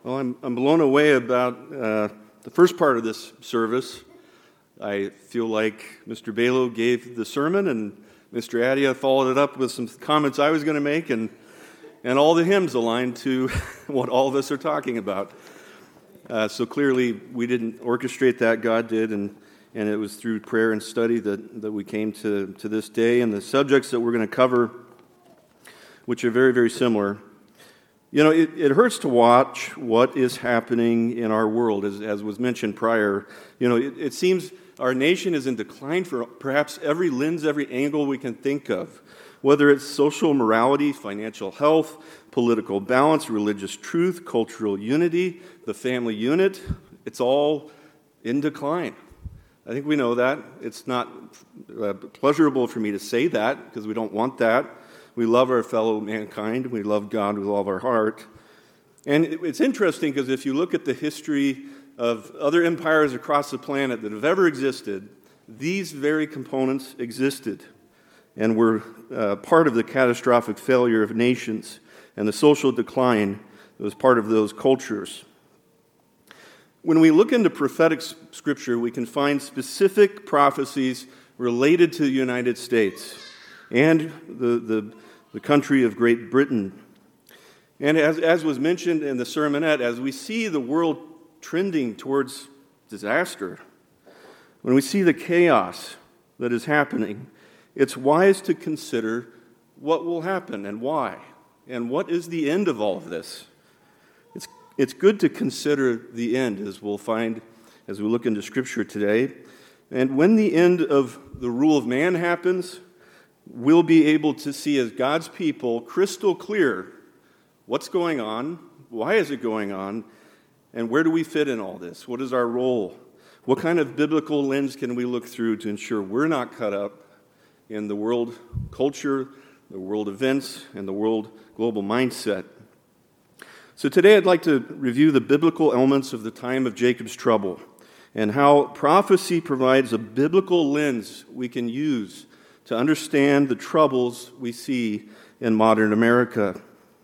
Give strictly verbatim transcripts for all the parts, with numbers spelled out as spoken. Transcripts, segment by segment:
Well, I'm, I'm blown away about uh, the first part of this service. I feel like Mister Balo gave the sermon, and Mister Adia followed it up with some comments I was going to make, and and all the hymns aligned to what all of us are talking about. Uh, so clearly, we didn't orchestrate that; God did, and and it was through prayer and study that that we came to to this day and the subjects that we're going to cover, which are very very similar. You know, it, it hurts to watch what is happening in our world, as, as was mentioned prior. You know, it, it seems our nation is in decline for perhaps every lens, every angle we can think of, whether it's social morality, financial health, political balance, religious truth, cultural unity, the family unit. It's all in decline. I think we know that. It's not uh, pleasurable for me to say that because we don't want that. We love our fellow mankind. We love God with all of our heart. And it's interesting because if you look at the history of other empires across the planet that have ever existed, these very components existed and were uh, part of the catastrophic failure of nations and the social decline that was part of those cultures. When we look into prophetic scripture, we can find specific prophecies related to the United States and the, the, the country of Great Britain. And as, as was mentioned in the sermonette, as we see the world trending towards disaster, when we see the chaos that is happening, it's wise to consider what will happen and why, and what is the end of all of this. It's, it's good to consider the end, as we'll find as we look into Scripture today. And when the end of the rule of man happens, we'll be able to see as God's people crystal clear what's going on, why is it going on, and where do we fit in all this? What is our role? What kind of biblical lens can we look through to ensure we're not caught up in the world culture, the world events, and the world global mindset? So today I'd like to review the biblical elements of the time of Jacob's trouble and how prophecy provides a biblical lens we can use to understand the troubles we see in modern America.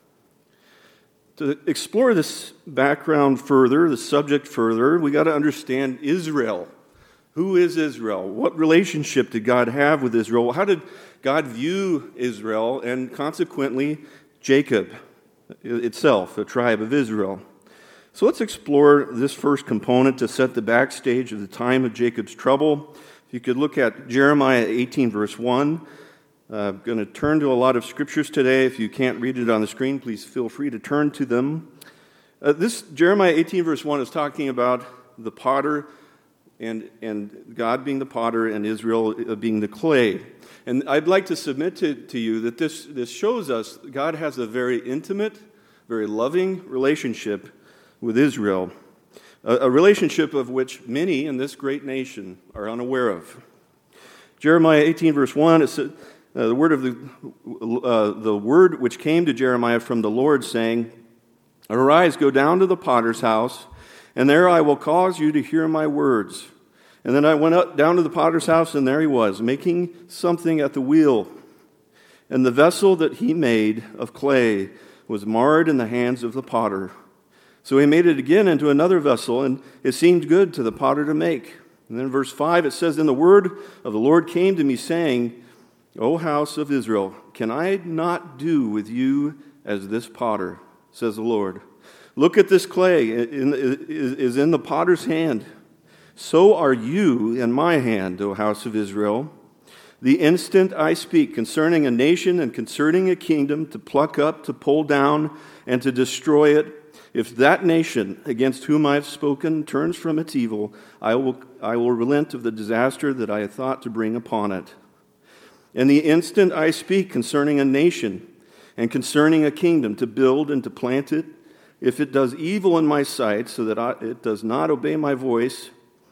To explore this background further, the subject further, we got to understand Israel. Who is Israel? What relationship did God have with Israel? How did God view Israel and consequently Jacob itself, the tribe of Israel? So let's explore this first component to set the backstage of the time of Jacob's trouble. You could look at Jeremiah eighteen, verse one. Uh, I'm going to turn to a lot of scriptures today. If you can't read it on the screen, please feel free to turn to them. Uh, this Jeremiah eighteen, verse one is talking about the potter and, and God being the potter and Israel being the clay. And I'd like to submit to, to you that this, this shows us God has a very intimate, very loving relationship with Israel. A relationship of which many in this great nation are unaware of. Jeremiah eighteen, verse one, it said, uh, the word of the uh, the word which came to Jeremiah from the Lord, saying, "Arise, go down to the potter's house, and there I will cause you to hear my words." And then I went up down to the potter's house, and there he was, making something at the wheel. And the vessel that he made of clay was marred in the hands of the potter. So he made it again into another vessel, and it seemed good to the potter to make. And then in verse five, it says, "Then the word of the Lord came to me, saying, O house of Israel, can I not do with you as this potter, says the Lord? Look at this clay is in the potter's hand. So are you in my hand, O house of Israel. The instant I speak concerning a nation and concerning a kingdom to pluck up, to pull down, and to destroy it, if that nation against whom I have spoken turns from its evil, I will I will relent of the disaster that I had thought to bring upon it. And the instant I speak concerning a nation and concerning a kingdom to build and to plant it, if it does evil in my sight so that I, it does not obey my voice,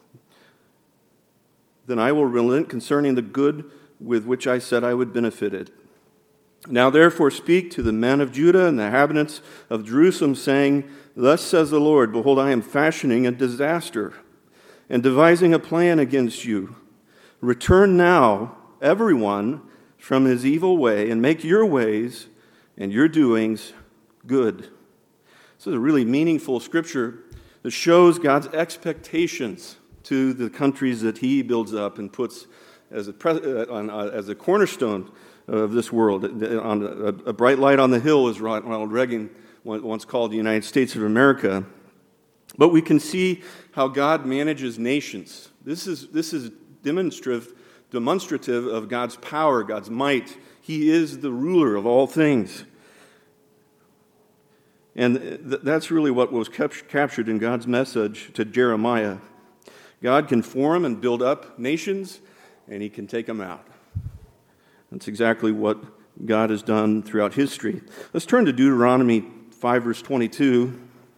then I will relent concerning the good with which I said I would benefit it. Now therefore speak to the men of Judah and the inhabitants of Jerusalem, saying, Thus says the Lord, behold, I am fashioning a disaster and devising a plan against you. Return now, everyone, from his evil way, and make your ways and your doings good. This is a really meaningful scripture that shows God's expectations to the countries that he builds up and puts as a, pre- uh, on, uh, as a cornerstone of this world. On a, a bright light on the hill, as Ronald Reagan once called the United States of America. But we can see how God manages nations. This is, this is demonstrative, demonstrative of God's power, God's might. He is the ruler of all things. And th- that's really what was cap- captured in God's message to Jeremiah. God can form and build up nations, and he can take them out. That's exactly what God has done throughout history. Let's turn to Deuteronomy five, verse twenty-two.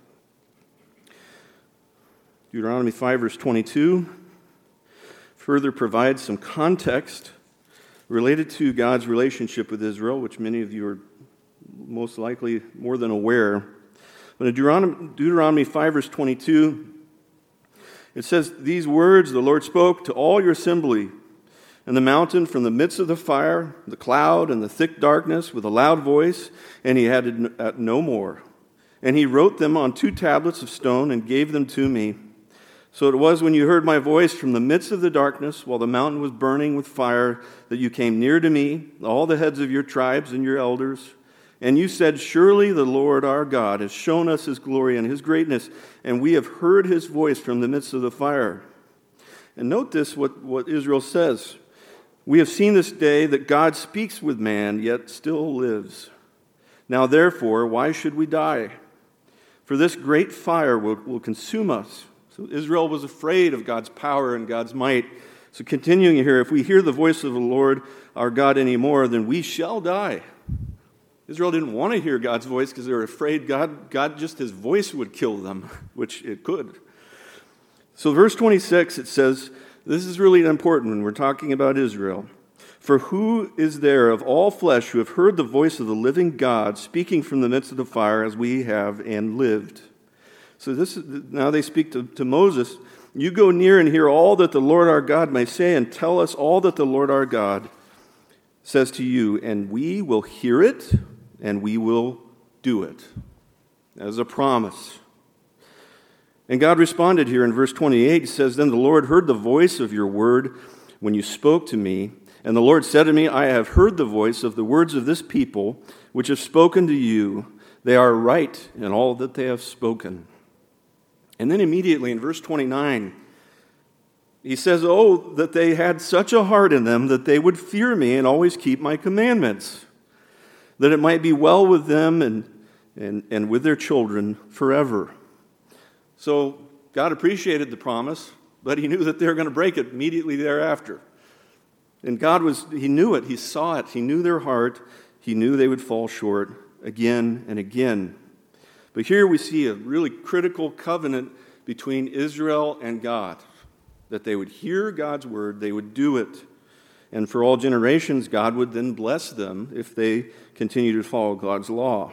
Deuteronomy five, verse twenty-two further provides some context related to God's relationship with Israel, which many of you are most likely more than aware. But in Deuteronomy, Deuteronomy five, verse twenty-two, it says, "These words the Lord spoke to all your assembly in the mountain from the midst of the fire, the cloud, and the thick darkness with a loud voice, and he added no more. And he wrote them on two tablets of stone and gave them to me. So it was when you heard my voice from the midst of the darkness, while the mountain was burning with fire, that you came near to me, all the heads of your tribes and your elders. And you said, surely the Lord our God has shown us his glory and his greatness, and we have heard his voice from the midst of the fire." And note this, what, what Israel says. "We have seen this day that God speaks with man, yet still lives. Now therefore, why should we die? For this great fire will, will consume us." So Israel was afraid of God's power and God's might. So continuing here, "If we hear the voice of the Lord our God anymore, then we shall die." Israel didn't want to hear God's voice because they were afraid God, God just his voice would kill them, which it could. So verse twenty-six, it says, this is really important when we're talking about Israel. "For who is there of all flesh who have heard the voice of the living God speaking from the midst of the fire as we have and lived?" So this is, now they speak to, to Moses. "You go near and hear all that the Lord our God may say, and tell us all that the Lord our God says to you, and we will hear it, and we will do it." As a promise. And God responded here in verse twenty-eight. He says, "Then the Lord heard the voice of your word when you spoke to me. And the Lord said to me, I have heard the voice of the words of this people, which have spoken to you. They are right in all that they have spoken." And then immediately in verse twenty-nine, he says, "Oh, that they had such a heart in them that they would fear me and always keep my commandments, that it might be well with them and, and, and with their children forever." So God appreciated the promise, but he knew that they were going to break it immediately thereafter. And God was, he knew it, he saw it, he knew their heart, he knew they would fall short again and again. But here we see a really critical covenant between Israel and God, that they would hear God's word, they would do it. And for all generations, God would then bless them if they continue to follow God's law.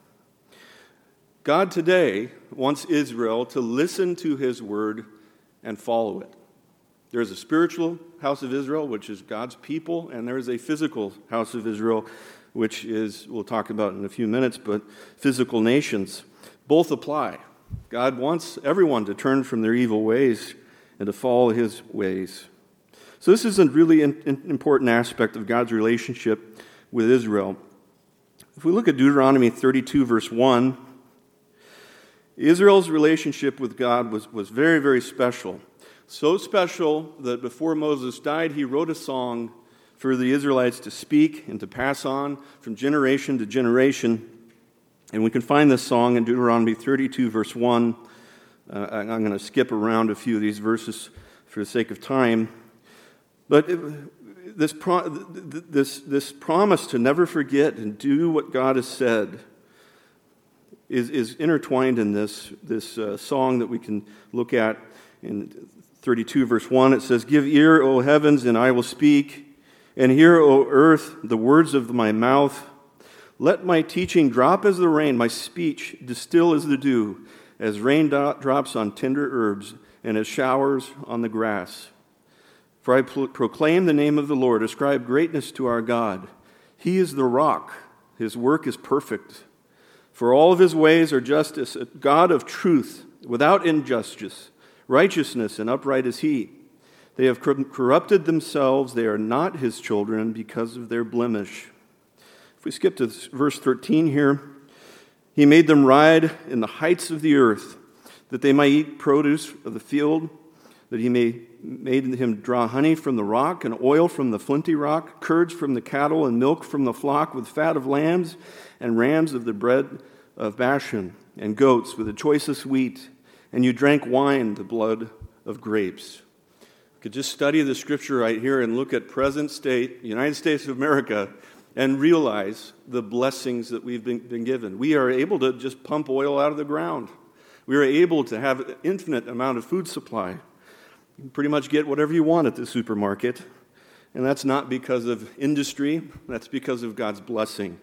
God today wants Israel to listen to his word and follow it. There is a spiritual house of Israel, which is God's people, and there is a physical house of Israel, which is, we'll talk about in a few minutes, but physical nations. Both apply. God wants everyone to turn from their evil ways and to follow his ways. So this is a really important aspect of God's relationship with Israel. If we look at Deuteronomy thirty-two, verse one, Israel's relationship with God was, was very, very special. So special that before Moses died, he wrote a song for the Israelites to speak and to pass on from generation to generation. And we can find this song in Deuteronomy thirty-two, verse one. Uh, I'm going to skip around a few of these verses for the sake of time. But it, this, pro, this, this promise to never forget and do what God has said is, is intertwined in this, this uh, song that we can look at in thirty-two, verse one. It says, "Give ear, O heavens, and I will speak, and hear, O earth, the words of my mouth. Let my teaching drop as the rain, my speech distill as the dew, as rain drops on tender herbs, and as showers on the grass. For I pro- proclaim the name of the Lord, ascribe greatness to our God. He is the rock, his work is perfect. For all of his ways are justice, a God of truth, without injustice. Righteousness and upright is he. They have corrupted themselves. They are not his children because of their blemish. If we skip to verse thirteen here, he made them ride in the heights of the earth, that they might eat produce of the field, that he may made him draw honey from the rock and oil from the flinty rock, curds from the cattle and milk from the flock, with fat of lambs and rams of the bread of Bashan, and goats with the choicest wheat. And you drank wine, the blood of grapes. You could just study the scripture right here and look at present state, United States of America, and realize the blessings that we've been, been given. We are able to just pump oil out of the ground. We are able to have an infinite amount of food supply. You can pretty much get whatever you want at the supermarket. And that's not because of industry. That's because of God's blessing.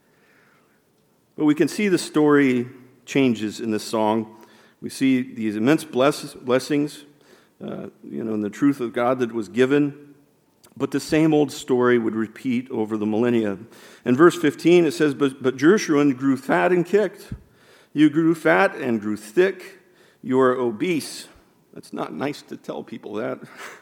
But we can see the story changes in this song. We see these immense bless, blessings, uh, you know, and the truth of God that was given. But the same old story would repeat over the millennia. In verse fifteen, it says, But, but Jeshurun grew fat and kicked. You grew fat and grew thick. You are obese. That's not nice to tell people that.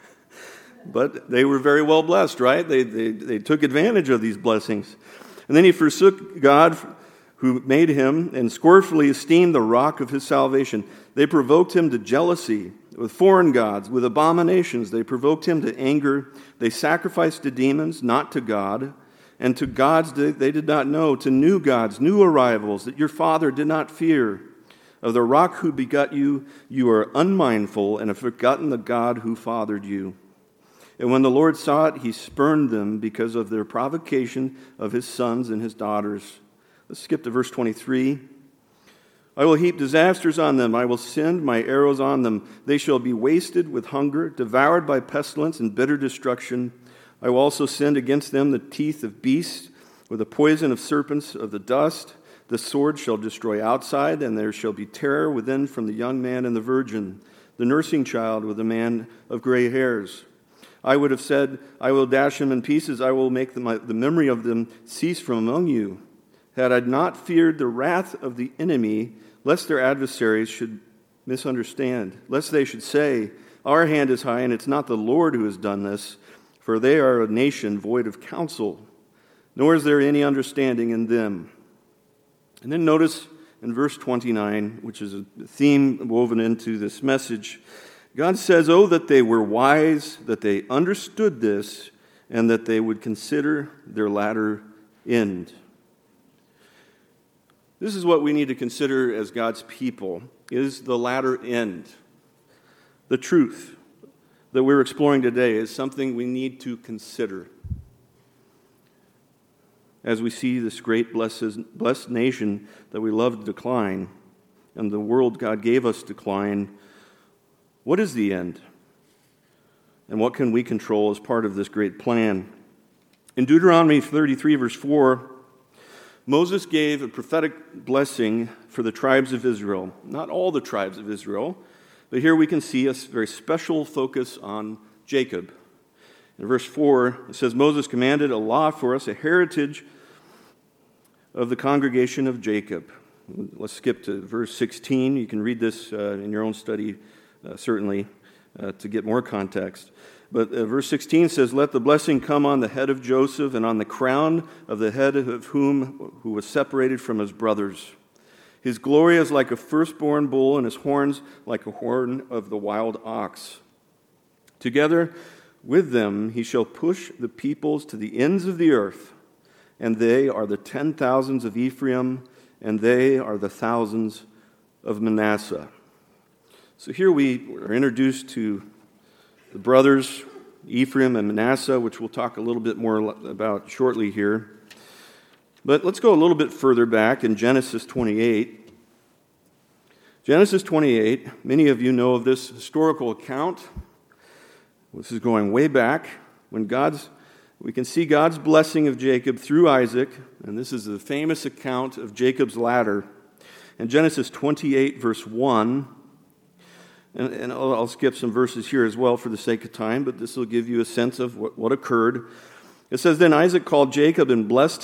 But they were very well blessed, right? They, they, they took advantage of these blessings. And then he forsook God who made him, and scornfully esteemed the rock of his salvation. They provoked him to jealousy with foreign gods, with abominations. They provoked him to anger. They sacrificed to demons, not to God, and to gods they did not know, to new gods, new arrivals that your father did not fear. Of the rock who begot you, you are unmindful and have forgotten the God who fathered you. And when the Lord saw it, he spurned them because of their provocation of his sons and his daughters. Let's skip to verse twenty-three. I will heap disasters on them. I will send my arrows on them. They shall be wasted with hunger, devoured by pestilence and bitter destruction. I will also send against them the teeth of beasts, with the poison of serpents of the dust. The sword shall destroy outside, and there shall be terror within from the young man and the virgin, the nursing child with the man of gray hairs. I would have said, I will dash them in pieces. I will make them, the memory of them cease from among you. Had I not feared the wrath of the enemy, lest their adversaries should misunderstand, lest they should say, our hand is high, and it's not the Lord who has done this, for they are a nation void of counsel, nor is there any understanding in them. And then notice in verse twenty-nine, which is a theme woven into this message, God says, oh, that they were wise, that they understood this, and that they would consider their latter end. This is what we need to consider as God's people, is the latter end. The truth that we're exploring today is something we need to consider. As we see this great blessed, blessed nation that we love decline, and the world God gave us decline, what is the end? And what can we control as part of this great plan? In Deuteronomy thirty-three, verse four, Moses gave a prophetic blessing for the tribes of Israel. Not all the tribes of Israel, but here we can see a very special focus on Jacob. In verse four, it says, Moses commanded a law for us, a heritage of the congregation of Jacob. Let's skip to verse sixteen. You can read this uh, in your own study, uh, certainly, uh, to get more context. But uh, verse sixteen says, let the blessing come on the head of Joseph and on the crown of the head of whom who was separated from his brothers. His glory is like a firstborn bull, and his horns like a horn of the wild ox. Together with them he shall push the peoples to the ends of the earth, and they are the ten thousands of Ephraim, and they are the thousands of Manasseh. So here we are introduced to the brothers, Ephraim and Manasseh, which we'll talk a little bit more about shortly here. But let's go a little bit further back in Genesis twenty-eight. Genesis twenty-eight, many of you know of this historical account. This is going way back when God's, we can see God's blessing of Jacob through Isaac, and this is the famous account of Jacob's ladder. In Genesis twenty-eight, verse one, And, and I'll, I'll skip some verses here as well for the sake of time, but this will give you a sense of what, what occurred. It says, then Isaac called Jacob and blessed him,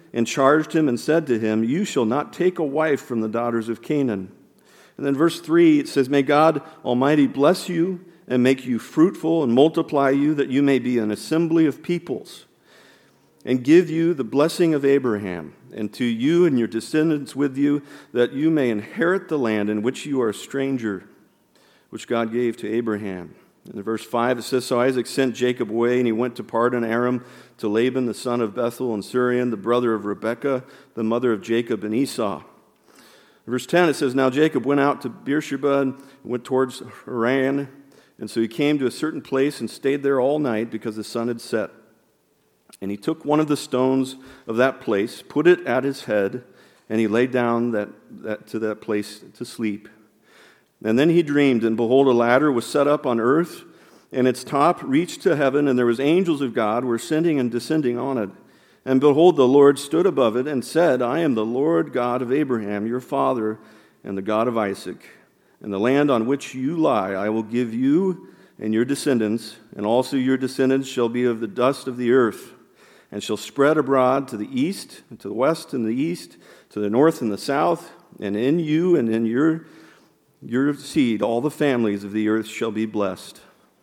and charged him and said to him, "You shall not take a wife from the daughters of Canaan." And then verse three, it says, "May God Almighty bless you and make you fruitful and multiply you, that you may be an assembly of peoples, and give you the blessing of Abraham, and to you and your descendants with you, that you may inherit the land in which you are a stranger, which God gave to Abraham." In verse five, it says, "So Isaac sent Jacob away, and he went to Padan Aram to Laban, the son of Bethuel and Surian, the brother of Rebekah, the mother of Jacob and Esau." In verse ten, it says, "Now Jacob went out to Beersheba and went towards Haran, and so he came to a certain place and stayed there all night because the sun had set. And he took one of the stones of that place, put it at his head, and he lay down that, that to that place to sleep. And then he dreamed, and behold, a ladder was set up on earth, and its top reached to heaven, and there was angels of God were ascending and descending on it. And behold, the Lord stood above it and said, I am the Lord God of Abraham, your father, and the God of Isaac. And the land on which you lie I will give you and your descendants, and also your descendants shall be of the dust of the earth, and shall spread abroad to the east, and to the west and the east, to the north and the south, and in you and in your your seed all the families of the earth shall be blessed."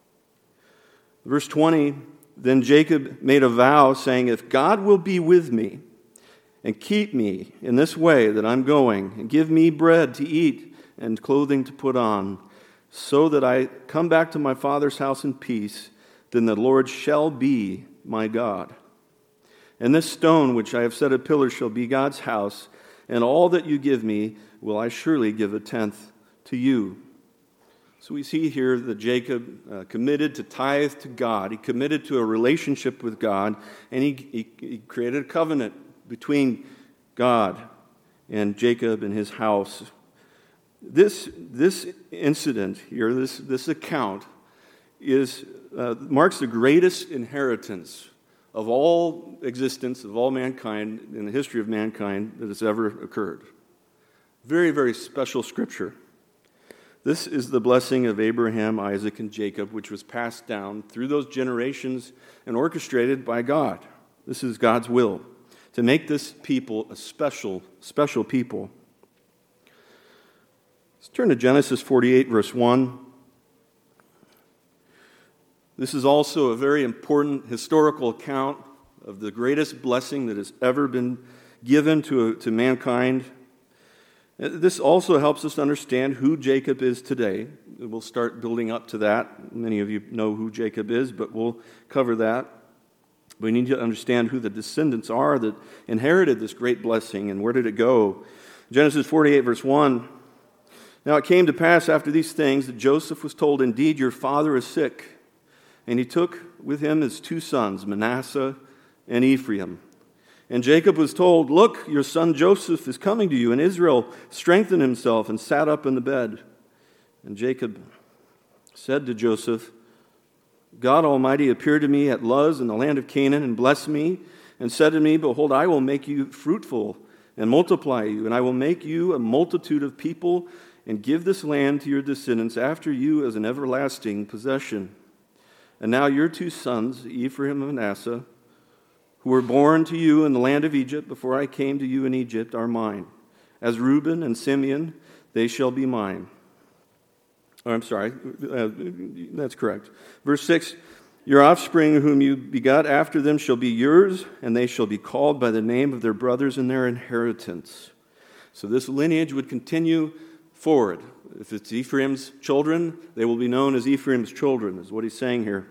Verse twenty, "Then Jacob made a vow, saying, If God will be with me, and keep me in this way that I'm going, and give me bread to eat and clothing to put on, so that I come back to my father's house in peace, then the Lord shall be my God. And this stone which I have set a pillar shall be God's house, and all that you give me will I surely give a tenth to you." So we see here that Jacob uh, committed to tithe to God. He committed to a relationship with God, and he, he, he created a covenant between God and Jacob and his house. This, this incident here, this, this account, is uh, marks the greatest inheritance of all existence, of all mankind, in the history of mankind that has ever occurred. Very, very special scripture. This is the blessing of Abraham, Isaac, and Jacob, which was passed down through those generations and orchestrated by God. This is God's will, to make this people a special, special people. Let's turn to Genesis forty-eight, verse one. This is also a very important historical account of the greatest blessing that has ever been given to, to mankind. This also helps us understand who Jacob is today. We'll start building up to that. Many of you know who Jacob is, but we'll cover that. We need to understand who the descendants are that inherited this great blessing and where did it go. Genesis forty-eight, verse one. "Now it came to pass after these things that Joseph was told, Indeed, your father is sick. And he took with him his two sons, Manasseh and Ephraim. And Jacob was told, Look, your son Joseph is coming to you. And Israel strengthened himself and sat up in the bed. And Jacob said to Joseph, God Almighty appeared to me at Luz in the land of Canaan and blessed me and said to me, Behold, I will make you fruitful and multiply you, and I will make you a multitude of people and give this land to your descendants after you as an everlasting possession. And now your two sons, Ephraim and Manasseh, who were born to you in the land of Egypt before I came to you in Egypt, are mine. As Reuben and Simeon, they shall be mine." Oh, I'm sorry, uh, that's correct. Verse six, "Your offspring whom you begot after them shall be yours, and they shall be called by the name of their brothers in their inheritance." So this lineage would continue forward. If it's Ephraim's children, they will be known as Ephraim's children, is what he's saying here.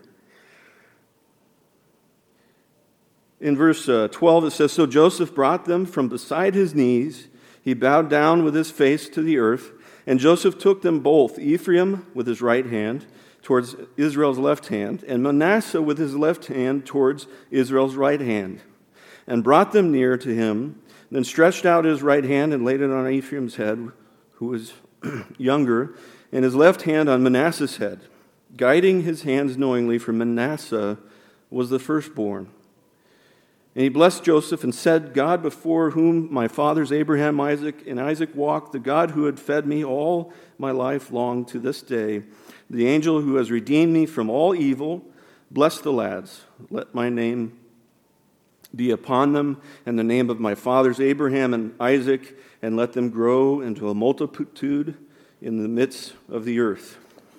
In verse uh, twelve, it says, "So Joseph brought them from beside his knees. He bowed down with his face to the earth. And Joseph took them both, Ephraim with his right hand towards Israel's left hand, and Manasseh with his left hand towards Israel's right hand, and brought them near to him, then stretched out his right hand and laid it on Ephraim's head, who was younger, and his left hand on Manasseh's head, guiding his hands knowingly, for Manasseh was the firstborn. And he blessed Joseph and said, God before whom my fathers Abraham, Isaac, and Isaac walked, the God who had fed me all my life long to this day, the angel who has redeemed me from all evil, bless the lads. Let my name be upon them, and the name of my fathers Abraham and Isaac, and let them grow into a multitude in the midst of the earth.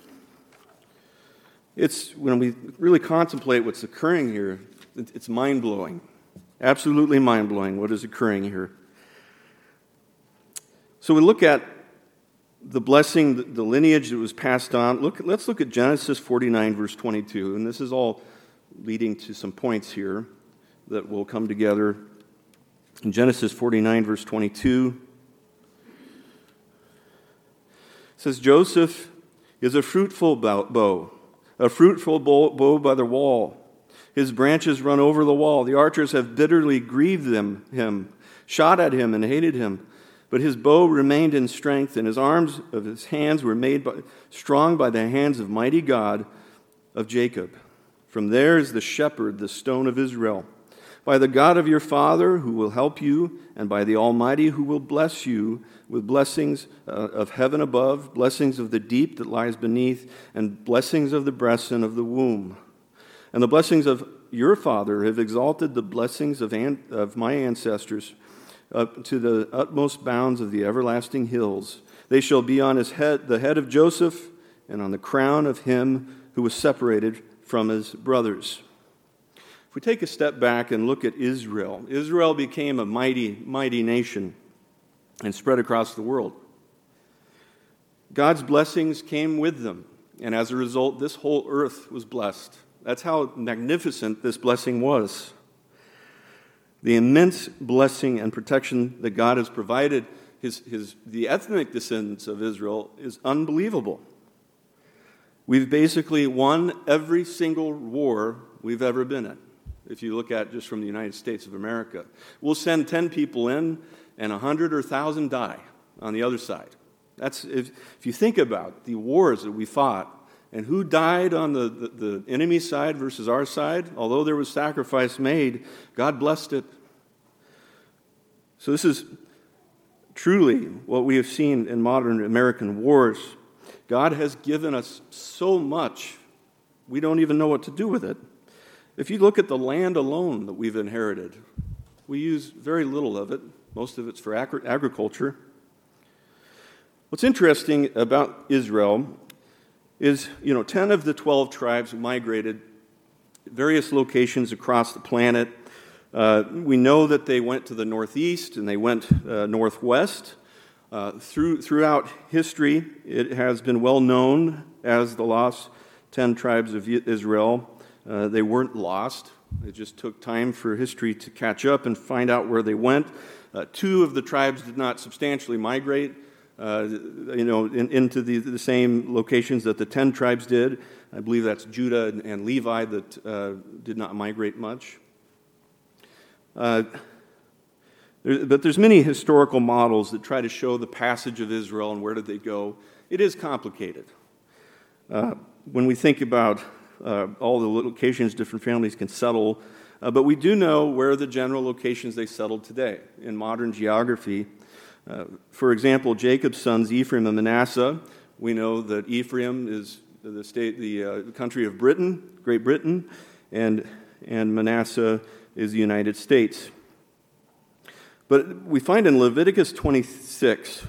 It's, when we really contemplate what's occurring here, it's mind-blowing. Absolutely mind-blowing what is occurring here. So we look at the blessing, the lineage that was passed on. Look, let's look at Genesis forty-nine, verse twenty-two. And this is all leading to some points here that will come together. In Genesis forty-nine, verse twenty-two, it says, Joseph is a fruitful bow, a fruitful bow by the wall. His branches run over the wall. The archers have bitterly grieved them, him, shot at him and hated him. But his bow remained in strength, and his arms of his hands were made by, strong by the hands of mighty God of Jacob. From there is the shepherd, the stone of Israel. By the God of your father who will help you, and by the Almighty who will bless you with blessings uh, of heaven above, blessings of the deep that lies beneath, and blessings of the breast and of the womb. And the blessings of your father have exalted the blessings of, an, of my ancestors up to the utmost bounds of the everlasting hills. They shall be on his head, the head of Joseph, and on the crown of him who was separated from his brothers. If we take a step back and look at Israel, Israel became a mighty, mighty nation and spread across the world. God's blessings came with them, and as a result, this whole earth was blessed. That's how magnificent this blessing was. The immense blessing and protection that God has provided his, his, the ethnic descendants of Israel is unbelievable. We've basically won every single war we've ever been in, if you look at just from the United States of America. We'll send ten people in, and one hundred or one thousand die on the other side. That's if, if you think about the wars that we fought, and who died on the, the, the enemy side versus our side, although there was sacrifice made, God blessed it. So this is truly what we have seen in modern American wars. God has given us so much, we don't even know what to do with it. If you look at the land alone that we've inherited, we use very little of it. Most of it's for agri- agriculture. What's interesting about Israel is, you know, ten of the twelve tribes migrated various locations across the planet. Uh, we know that they went to the northeast and they went uh, northwest. Uh, through, throughout history, it has been well known as the lost ten tribes of Israel. Uh, they weren't lost. It just took time for history to catch up and find out where they went. Uh, two of the tribes did not substantially migrate, uh, you know, in, into the, the same locations that the ten tribes did. I believe that's Judah and, and Levi that uh, did not migrate much. Uh, there, but there's many historical models that try to show the passage of Israel and where did they go. It is complicated. Uh, when we think about uh, all the locations different families can settle, uh, but we do know where the general locations they settled today in modern geography. Uh, for example, Jacob's sons Ephraim and Manasseh. We know that Ephraim is the state, the uh, country of Britain, Great Britain, and and Manasseh is the United States. But we find in Leviticus twenty-six,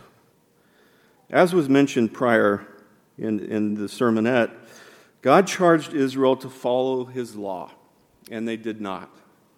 as was mentioned prior in, in the sermonette, God charged Israel to follow his law, and they did not.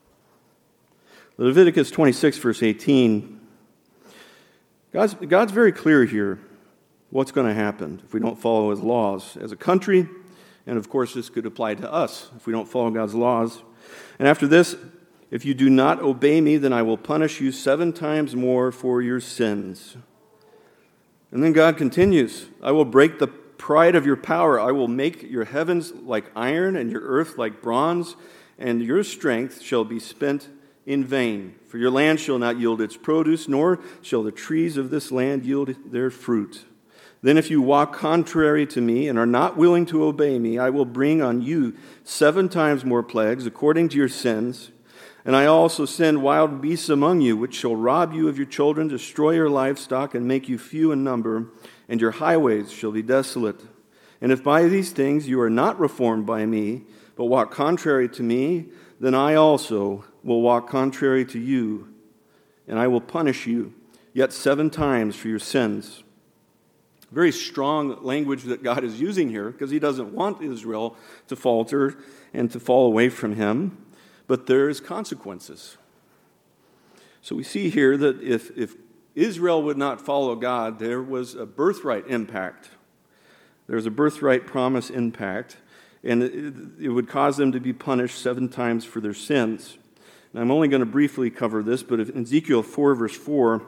Leviticus twenty-six, verse eighteen, God's, God's very clear here what's going to happen if we don't follow his laws as a country, and of course this could apply to us if we don't follow God's laws. And after this, if you do not obey me, then I will punish you seven times more for your sins. And then God continues, I will break the pride of your power. I will make your heavens like iron and your earth like bronze, and your strength shall be spent in vain. For your land shall not yield its produce, nor shall the trees of this land yield their fruit. Then if you walk contrary to me and are not willing to obey me, I will bring on you seven times more plagues according to your sins. And I also send wild beasts among you, which shall rob you of your children, destroy your livestock, and make you few in number, and your highways shall be desolate. And if by these things you are not reformed by me, but walk contrary to me, then I also will walk contrary to you, and I will punish you, yet seven times for your sins. Very strong language that God is using here, because he doesn't want Israel to falter and to fall away from him, but there is consequences. So we see here that if, if Israel would not follow God, there was a birthright impact. There's a birthright promise impact, and it, it would cause them to be punished seven times for their sins. And I'm only going to briefly cover this, but in Ezekiel four, verse four,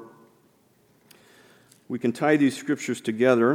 we can tie these scriptures together.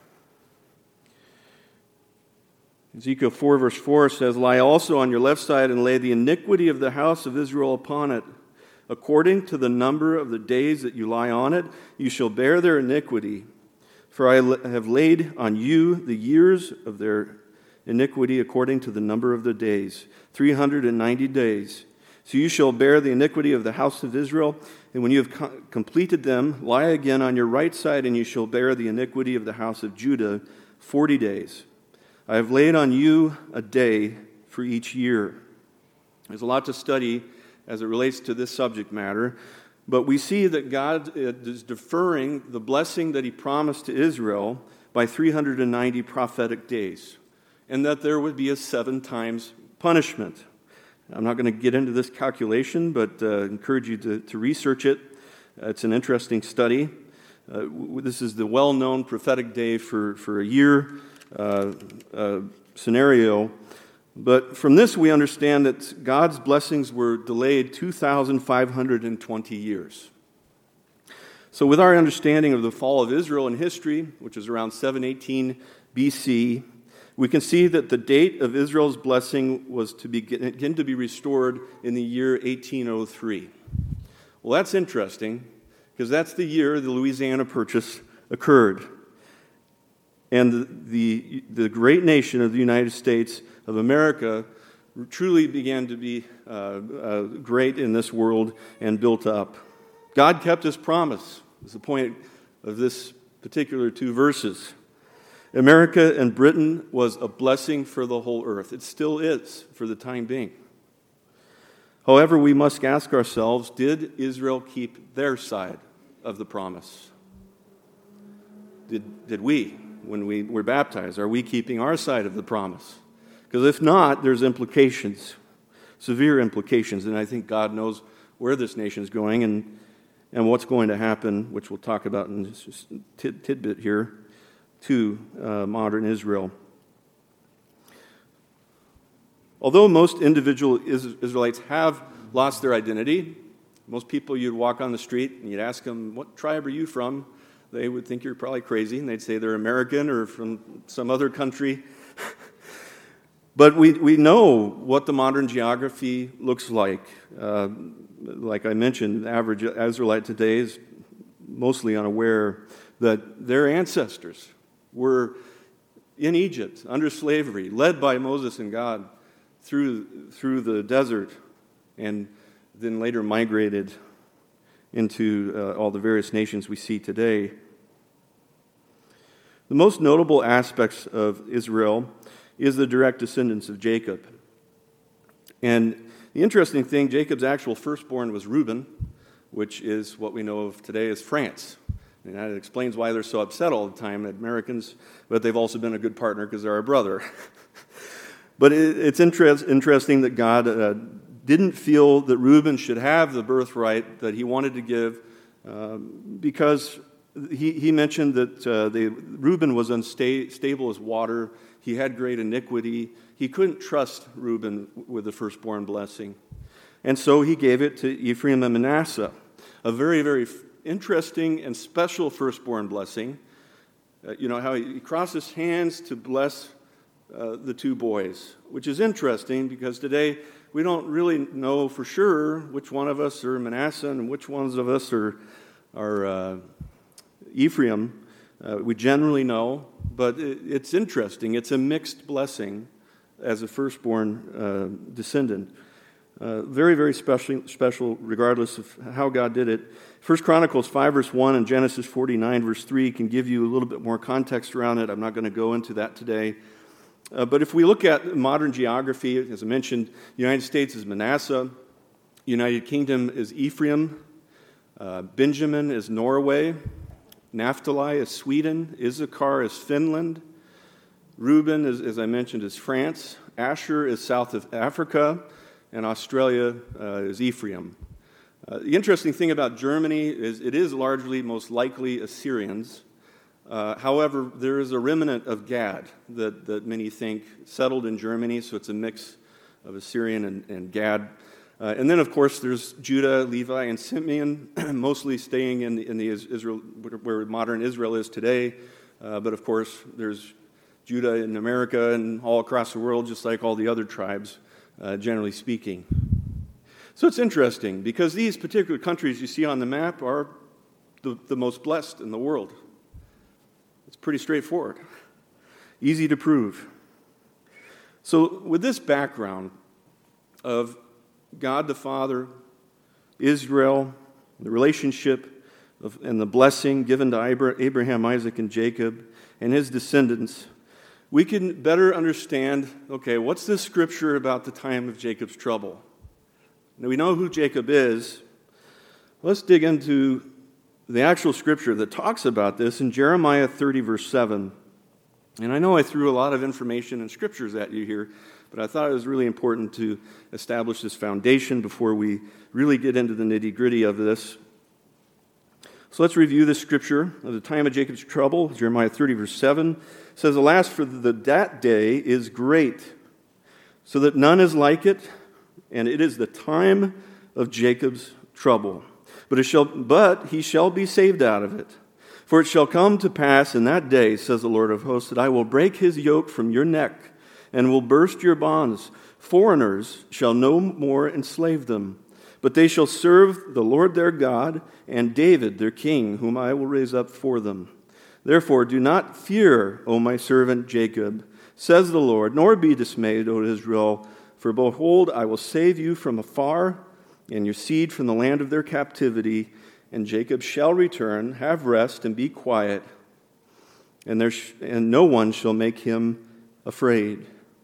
Ezekiel four, verse four says, "Lie also on your left side and lay the iniquity of the house of Israel upon it. According to the number of the days that you lie on it, you shall bear their iniquity. For I have laid on you the years of their iniquity according to the number of the days, three hundred ninety days. So you shall bear the iniquity of the house of Israel, and when you have co- completed them, lie again on your right side, and you shall bear the iniquity of the house of Judah forty days. I have laid on you a day for each year." There's a lot to study as it relates to this subject matter, but we see that God is deferring the blessing that he promised to Israel by three hundred ninety prophetic days, and that there would be a seven times punishment. I'm not going to get into this calculation, but uh, encourage you to, to research it. Uh, it's an interesting study. Uh, w- this is the well-known prophetic day for, for a year uh, uh, scenario. But from this, we understand that God's blessings were delayed two thousand five hundred twenty years. So with our understanding of the fall of Israel in history, which is around seven eighteen B C, we can see that the date of Israel's blessing was to begin to be restored in the year eighteen oh three. Well, that's interesting, because that's the year the Louisiana Purchase occurred. And the, the, the great nation of the United States of America truly began to be uh, uh, great in this world and built up. God kept his promise, is the point of this particular two verses. America and Britain was a blessing for the whole earth. It still is for the time being. However, we must ask ourselves, did Israel keep their side of the promise? Did, did we, when we were baptized, are we keeping our side of the promise? Because if not, there's implications, severe implications, and I think God knows where this nation's going and, and what's going to happen, which we'll talk about in this tid- tidbit here, to uh, modern Israel. Although most individual Israelites have lost their identity, most people you'd walk on the street and you'd ask them, "What tribe are you from?" They would think you're probably crazy, and they'd say they're American or from some other country. But we, we know what the modern geography looks like. Uh, like I mentioned, the average Israelite today is mostly unaware that their ancestors were in Egypt under slavery, led by Moses and God through, through the desert, and then later migrated into uh, all the various nations we see today. The most notable aspects of Israel is the direct descendants of Jacob. And the interesting thing, Jacob's actual firstborn was Reuben, which is what we know of today as France. And that explains why they're so upset all the time, Americans, but they've also been a good partner because they're our brother. But it, it's interest, interesting that God uh, didn't feel that Reuben should have the birthright that he wanted to give uh, because he, he mentioned that uh, they, Reuben was unstable as water. He had great iniquity. He couldn't trust Reuben with the firstborn blessing. And so he gave it to Ephraim and Manasseh, a very, very interesting and special firstborn blessing. Uh, you know, how he, he crossed his hands to bless uh, the two boys, which is interesting because today we don't really know for sure which one of us are Manasseh and which ones of us are, are uh, Ephraim. Uh, we generally know, but it, it's interesting. It's a mixed blessing as a firstborn uh, descendant. Uh, very, very special, special regardless of how God did it. First Chronicles five, verse one, and Genesis forty-nine, verse three can give you a little bit more context around it. I'm not going to go into that today. Uh, but if we look at modern geography, as I mentioned, the United States is Manasseh. United Kingdom is Ephraim. Uh, Benjamin is Norway. Naphtali is Sweden. Issachar is Finland. Reuben, is, as I mentioned, is France. Asher is south of Africa. And Australia uh, is Ephraim. Uh, the interesting thing about Germany is it is largely, most likely, Assyrians. Uh, however, there is a remnant of Gad that, that many think settled in Germany, so it's a mix of Assyrian and, and Gad. Uh, and then, of course, there's Judah, Levi, and Simeon, mostly staying in the, in the Israel, where modern Israel is today. Uh, but, of course, there's Judah in America and all across the world, just like all the other tribes, uh, generally speaking. So it's interesting, because these particular countries you see on the map are the, the most blessed in the world. It's pretty straightforward, easy to prove. So with this background of God the Father, Israel, the relationship of, and the blessing given to Abraham, Isaac, and Jacob, and his descendants, we can better understand, okay, what's this scripture about the time of Jacob's trouble? Now, we know who Jacob is. Let's dig into the actual scripture that talks about this in Jeremiah thirty, verse seven. And I know I threw a lot of information and scriptures at you here, but I thought it was really important to establish this foundation before we really get into the nitty-gritty of this. So let's review this scripture of the time of Jacob's trouble. Jeremiah thirty, verse seven says, "Alas, for the, that day is great, so that none is like it, and it is the time of Jacob's trouble. But it shall, but he shall be saved out of it. For it shall come to pass in that day, says the Lord of hosts, that I will break his yoke from your neck, and will burst your bonds. Foreigners shall no more enslave them, but they shall serve the Lord their God, and David their king, whom I will raise up for them. Therefore do not fear, O my servant Jacob, says the Lord, nor be dismayed, O Israel, for behold, I will save you from afar, and your seed from the land of their captivity, and Jacob shall return, have rest, and be quiet, and there sh- and no one shall make him afraid."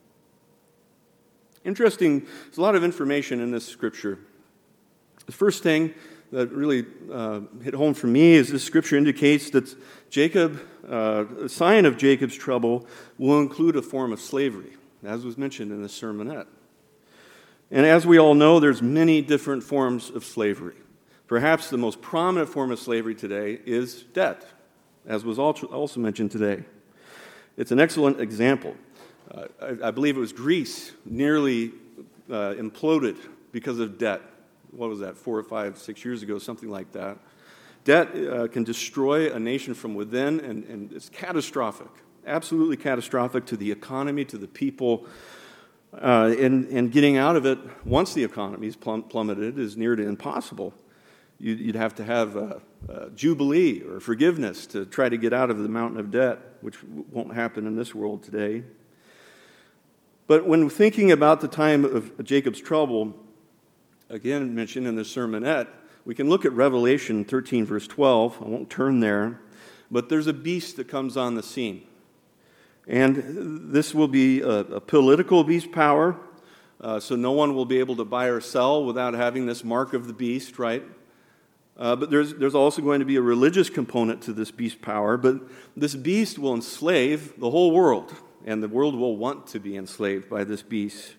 Interesting, there's a lot of information in this scripture. The first thing that really uh, hit home for me is this scripture indicates that Jacob, uh, a sign of Jacob's trouble will include a form of slavery, as was mentioned in this sermonette. And as we all know, there's many different forms of slavery. Perhaps the most prominent form of slavery today is debt, as was also mentioned today. It's an excellent example. Uh, I, I believe it was Greece nearly uh, imploded because of debt. What was that, four or five, six years ago, something like that. Debt uh, can destroy a nation from within, and, and it's catastrophic, absolutely catastrophic to the economy, to the people. Uh, and, and getting out of it, once the economy is plum- plummeted, is near to impossible. You'd, you'd have to have a, a jubilee or forgiveness to try to get out of the mountain of debt, which won't happen in this world today. But when thinking about the time of Jacob's trouble, again mentioned in the sermonette, we can look at Revelation thirteen, verse twelve. I won't turn there, but there's a beast that comes on the scene. And this will be a, a political beast power, uh, so no one will be able to buy or sell without having this mark of the beast, right? Uh, but there's, there's also going to be a religious component to this beast power, but this beast will enslave the whole world, and the world will want to be enslaved by this beast.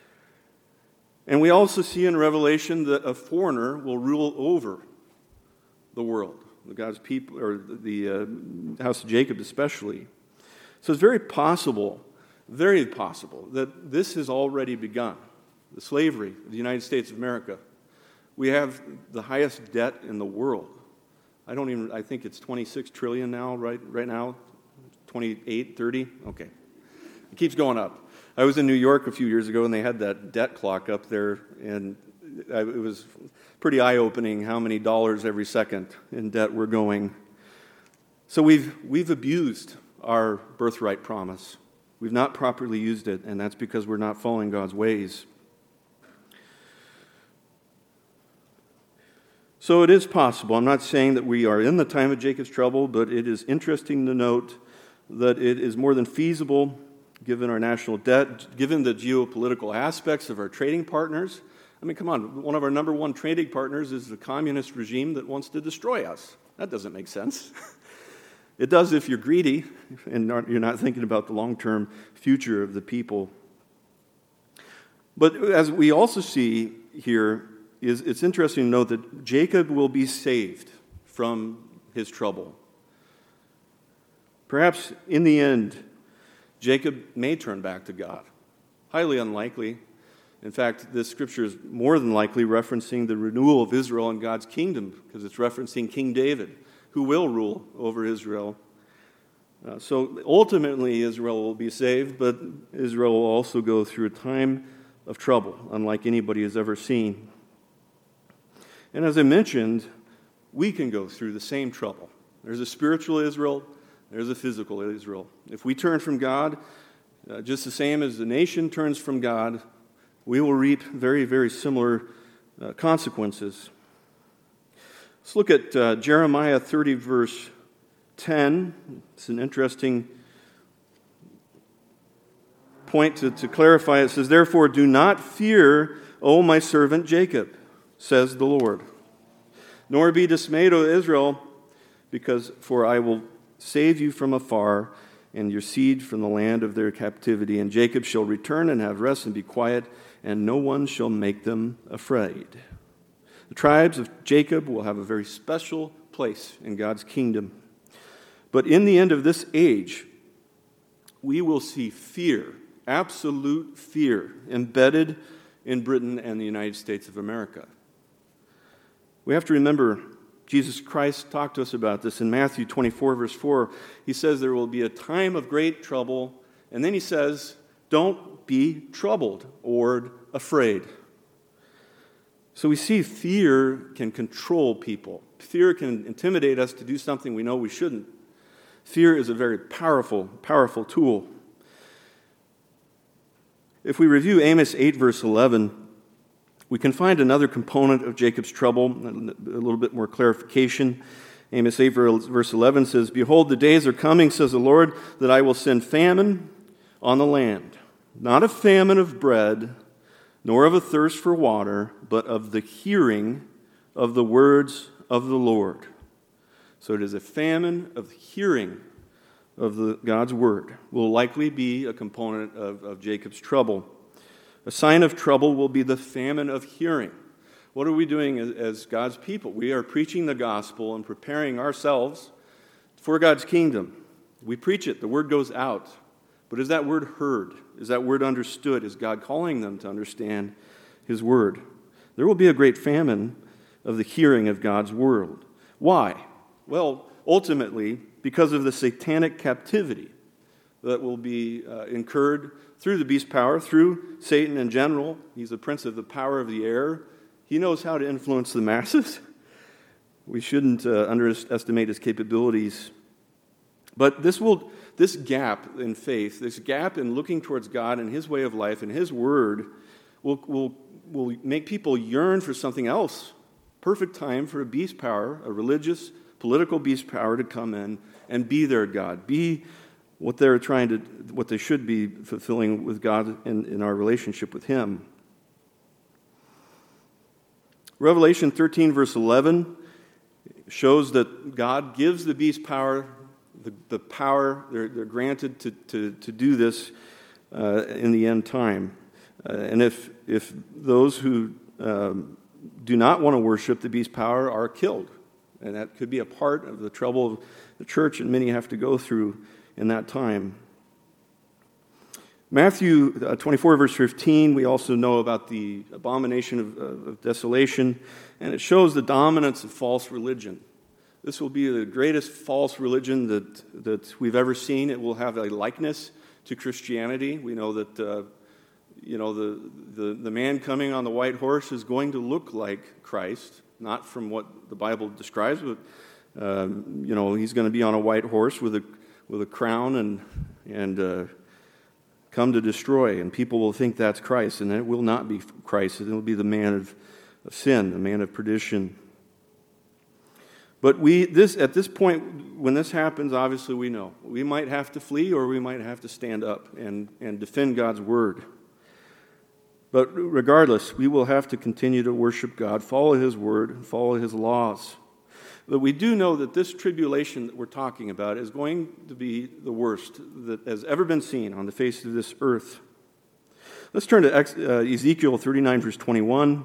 And we also see in Revelation that a foreigner will rule over the world, the God's people, or the uh, house of Jacob especially. So it's very possible, very possible, that this has already begun, the slavery of the United States of America. We have the highest debt in the world. I don't even, I think it's twenty-six trillion now, right, right now, twenty-eight, thirty, okay. It keeps going up. I was in New York a few years ago, and they had that debt clock up there, and it was pretty eye-opening how many dollars every second in debt we're going. So we've we've abused our birthright promise. We've not properly used it, and that's because we're not following God's ways. So it is possible. I'm not saying that we are in the time of Jacob's trouble, but it is interesting to note that it is more than feasible, given our national debt, given the geopolitical aspects of our trading partners, I mean, come on, one of our number one trading partners is the communist regime that wants to destroy us. That doesn't make sense. It does if you're greedy and you're not thinking about the long-term future of the people. But as we also see here, is it's interesting to note that Jacob will be saved from his trouble. Perhaps in the end, Jacob may turn back to God. Highly unlikely. In fact, this scripture is more than likely referencing the renewal of Israel and God's kingdom, because it's referencing King David, who will rule over Israel. Uh, so ultimately, Israel will be saved, but Israel will also go through a time of trouble, unlike anybody has ever seen. And as I mentioned, we can go through the same trouble. There's a spiritual Israel, there's a physical Israel. If we turn from God, uh, just the same as the nation turns from God, we will reap very, very similar uh, consequences. Let's look at uh, Jeremiah thirty, verse ten. It's an interesting point to, to clarify. It says, "Therefore do not fear, O my servant Jacob, says the Lord. Nor be dismayed, O Israel, because for I will save you from afar, and your seed from the land of their captivity. And Jacob shall return and have rest and be quiet, and no one shall make them afraid." The tribes of Jacob will have a very special place in God's kingdom. But in the end of this age, we will see fear, absolute fear, embedded in Britain and the United States of America. We have to remember, Jesus Christ talked to us about this in Matthew twenty-four, verse four. He says there will be a time of great trouble, and then he says, don't be troubled or afraid. So we see fear can control people. Fear can intimidate us to do something we know we shouldn't. Fear is a very powerful, powerful tool. If we review Amos eight, verse eleven, we can find another component of Jacob's trouble, a little bit more clarification. Amos eight, verse eleven says, "Behold, the days are coming, says the Lord, that I will send famine on the land. Not a famine of bread, nor of a thirst for water, but of the hearing of the words of the Lord." So it is a famine of hearing of the, God's word will likely be a component of, of Jacob's trouble. A sign of trouble will be the famine of hearing. What are we doing as, as God's people? We are preaching the gospel and preparing ourselves for God's kingdom. We preach it. The word goes out. But is that word heard? Is that word understood? Is God calling them to understand his word? There will be a great famine of the hearing of God's word. Why? Well, ultimately, because of the satanic captivity that will be uh, incurred through the beast power, through Satan in general. He's the prince of the power of the air. He knows how to influence the masses. We shouldn't uh, underestimate his capabilities. But this will, this gap in faith, this gap in looking towards God and his way of life and his word will, will, will make people yearn for something else. Perfect time for a beast power, a religious, political beast power to come in and be their God, be what they're trying to, what they should be fulfilling with God in, in our relationship with him. Revelation thirteen, verse eleven shows that God gives the beast power, the, the power, they're, they're granted to, to, to do this uh, in the end time. Uh, and if, if those who um, do not want to worship the beast power are killed, and that could be a part of the trouble of the church and many have to go through in that time. Matthew twenty-four, verse fifteen, we also know about the abomination of, of desolation, and it shows the dominance of false religion. This will be the greatest false religion that, that we've ever seen. It will have a likeness to Christianity. We know that uh, you know the, the, the man coming on the white horse is going to look like Christ, not from what the Bible describes, but uh, you know he's going to be on a white horse with a with a crown and and uh, come to destroy, and people will think that's Christ, and it will not be Christ. It will be the man of, of sin, the man of perdition. But we this at this point, when this happens, obviously we know we might have to flee, or we might have to stand up and and defend God's word. But regardless, we will have to continue to worship God, follow His word, follow His laws. But we do know that this tribulation that we're talking about is going to be the worst that has ever been seen on the face of this earth. Let's turn to Ezekiel thirty-nine, verse twenty-one.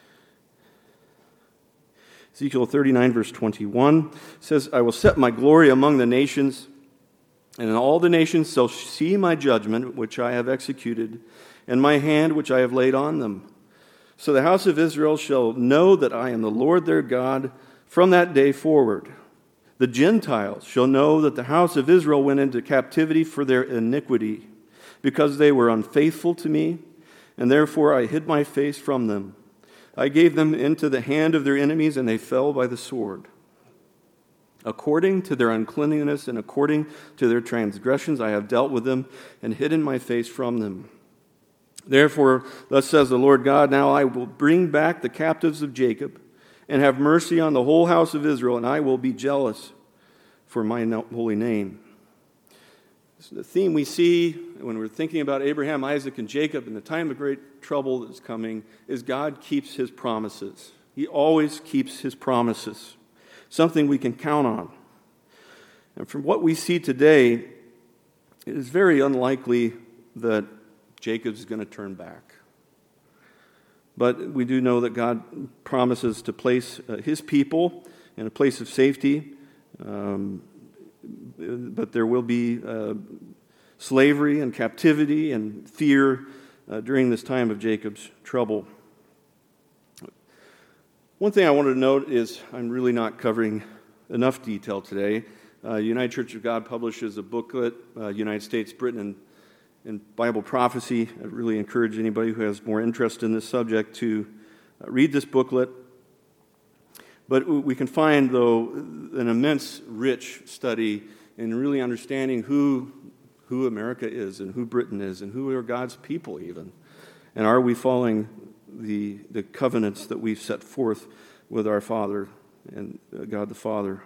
Ezekiel thirty-nine, verse twenty-one says, I will set my glory among the nations, and all the nations shall see my judgment, which I have executed, and my hand, which I have laid on them. So the house of Israel shall know that I am the Lord their God from that day forward. The Gentiles shall know that the house of Israel went into captivity for their iniquity, because they were unfaithful to me, and therefore I hid my face from them. I gave them into the hand of their enemies, and they fell by the sword. According to their uncleanness and according to their transgressions, I have dealt with them and hidden my face from them. Therefore, thus says the Lord God, now I will bring back the captives of Jacob and have mercy on the whole house of Israel, and I will be jealous for my holy name. The theme we see when we're thinking about Abraham, Isaac, and Jacob in the time of great trouble that's coming is God keeps His promises. He always keeps His promises, something we can count on. And from what we see today, it is very unlikely that Jacob's going to turn back. But we do know that God promises to place uh, His people in a place of safety. Um, but there will be uh, slavery and captivity and fear uh, during this time of Jacob's trouble. One thing I wanted to note is I'm really not covering enough detail today. Uh, United Church of God publishes a booklet, uh, United States, Britain, and in Bible prophecy. I really encourage anybody who has more interest in this subject to uh, read this booklet. But we can find, though, an immense, rich study in really understanding who who America is and who Britain is and who are God's people even. And are we following the, the covenants that we've set forth with our Father and uh, God the Father?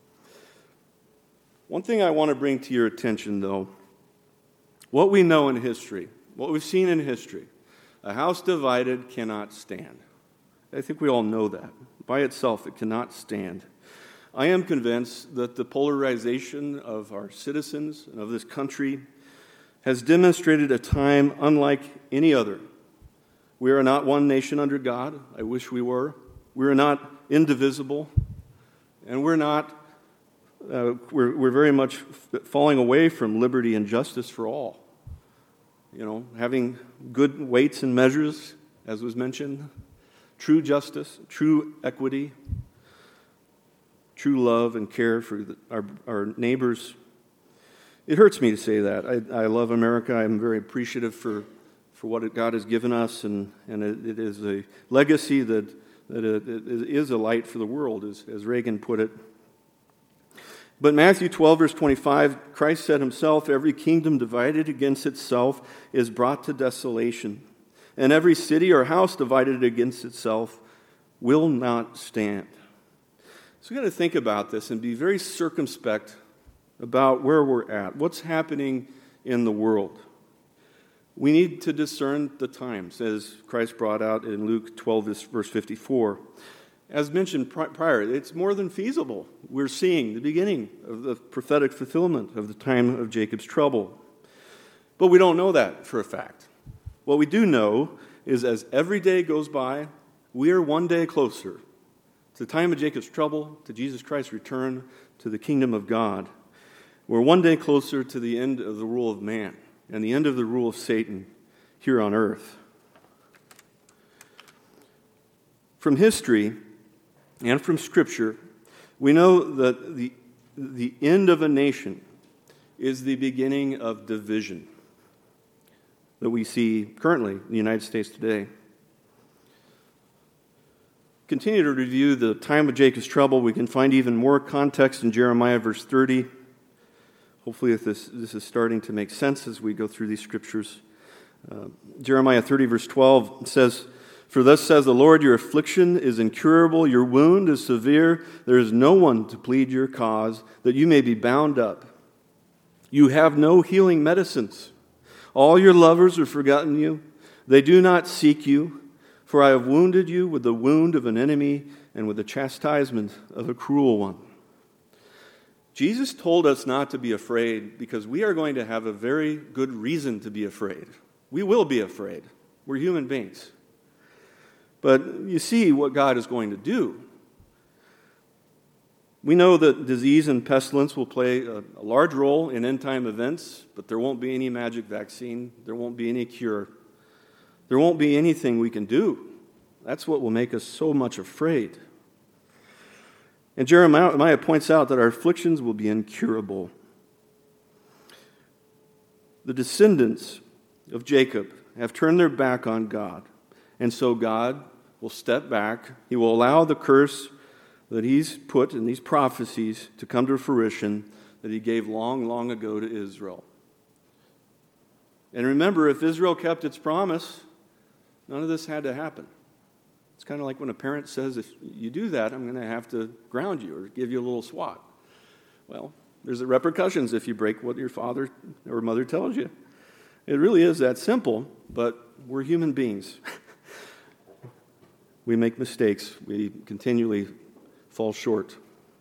One thing I want to bring to your attention, though, what we know in history, what we've seen in history, a house divided cannot stand. I think we all know that. By itself, it cannot stand. I am convinced that the polarization of our citizens and of this country has demonstrated a time unlike any other. We are not one nation under God. I wish we were. We are not indivisible. And we're not, uh, we're, we're very much falling away from liberty and justice for all. You know, having good weights and measures, as was mentioned, true justice, true equity, true love and care for the, our, our neighbors. It hurts me to say that. I, I love America. I'm very appreciative for, for what God has given us, and, and it, it is a legacy that, that it, it is a light for the world, as, as Reagan put it. But Matthew twelve, verse twenty-five, Christ said Himself, every kingdom divided against itself is brought to desolation, and every city or house divided against itself will not stand. So we've got to think about this and be very circumspect about where we're at, what's happening in the world. We need to discern the times, as Christ brought out in Luke twelve, verse fifty-four. As mentioned prior, it's more than feasible. We're seeing the beginning of the prophetic fulfillment of the time of Jacob's trouble. But we don't know that for a fact. What we do know is as every day goes by, we are one day closer to the time of Jacob's trouble, to Jesus Christ's return, to the kingdom of God. We're one day closer to the end of the rule of man and the end of the rule of Satan here on earth. From history and from Scripture, we know that the, the end of a nation is the beginning of division that we see currently in the United States today. Continue to review the time of Jacob's trouble. We can find even more context in Jeremiah verse thirty. Hopefully this, this is starting to make sense as we go through these scriptures. Uh, Jeremiah thirty verse twelve says, "For thus says the Lord, your affliction is incurable, your wound is severe. There is no one to plead your cause, that you may be bound up. You have no healing medicines. All your lovers have forgotten you. They do not seek you, for I have wounded you with the wound of an enemy and with the chastisement of a cruel one. Jesus told us not to be afraid because we are going to have a very good reason to be afraid. We will be afraid. We're human beings. But you see what God is going to do. We know that disease and pestilence will play a, a large role in end-time events, but there won't be any magic vaccine. There won't be any cure. There won't be anything we can do. That's what will make us so much afraid. And Jeremiah points out that our afflictions will be incurable. The descendants of Jacob have turned their back on God, and so God will step back. He will allow the curse that he's put in these prophecies to come to fruition that he gave long, long ago to Israel. And remember, if Israel kept its promise, none of this had to happen. It's kind of like when a parent says, if you do that, I'm going to have to ground you or give you a little swat. Well, there's the repercussions if you break what your father or mother tells you. It really is that simple, but we're human beings. We make mistakes. We continually fall short.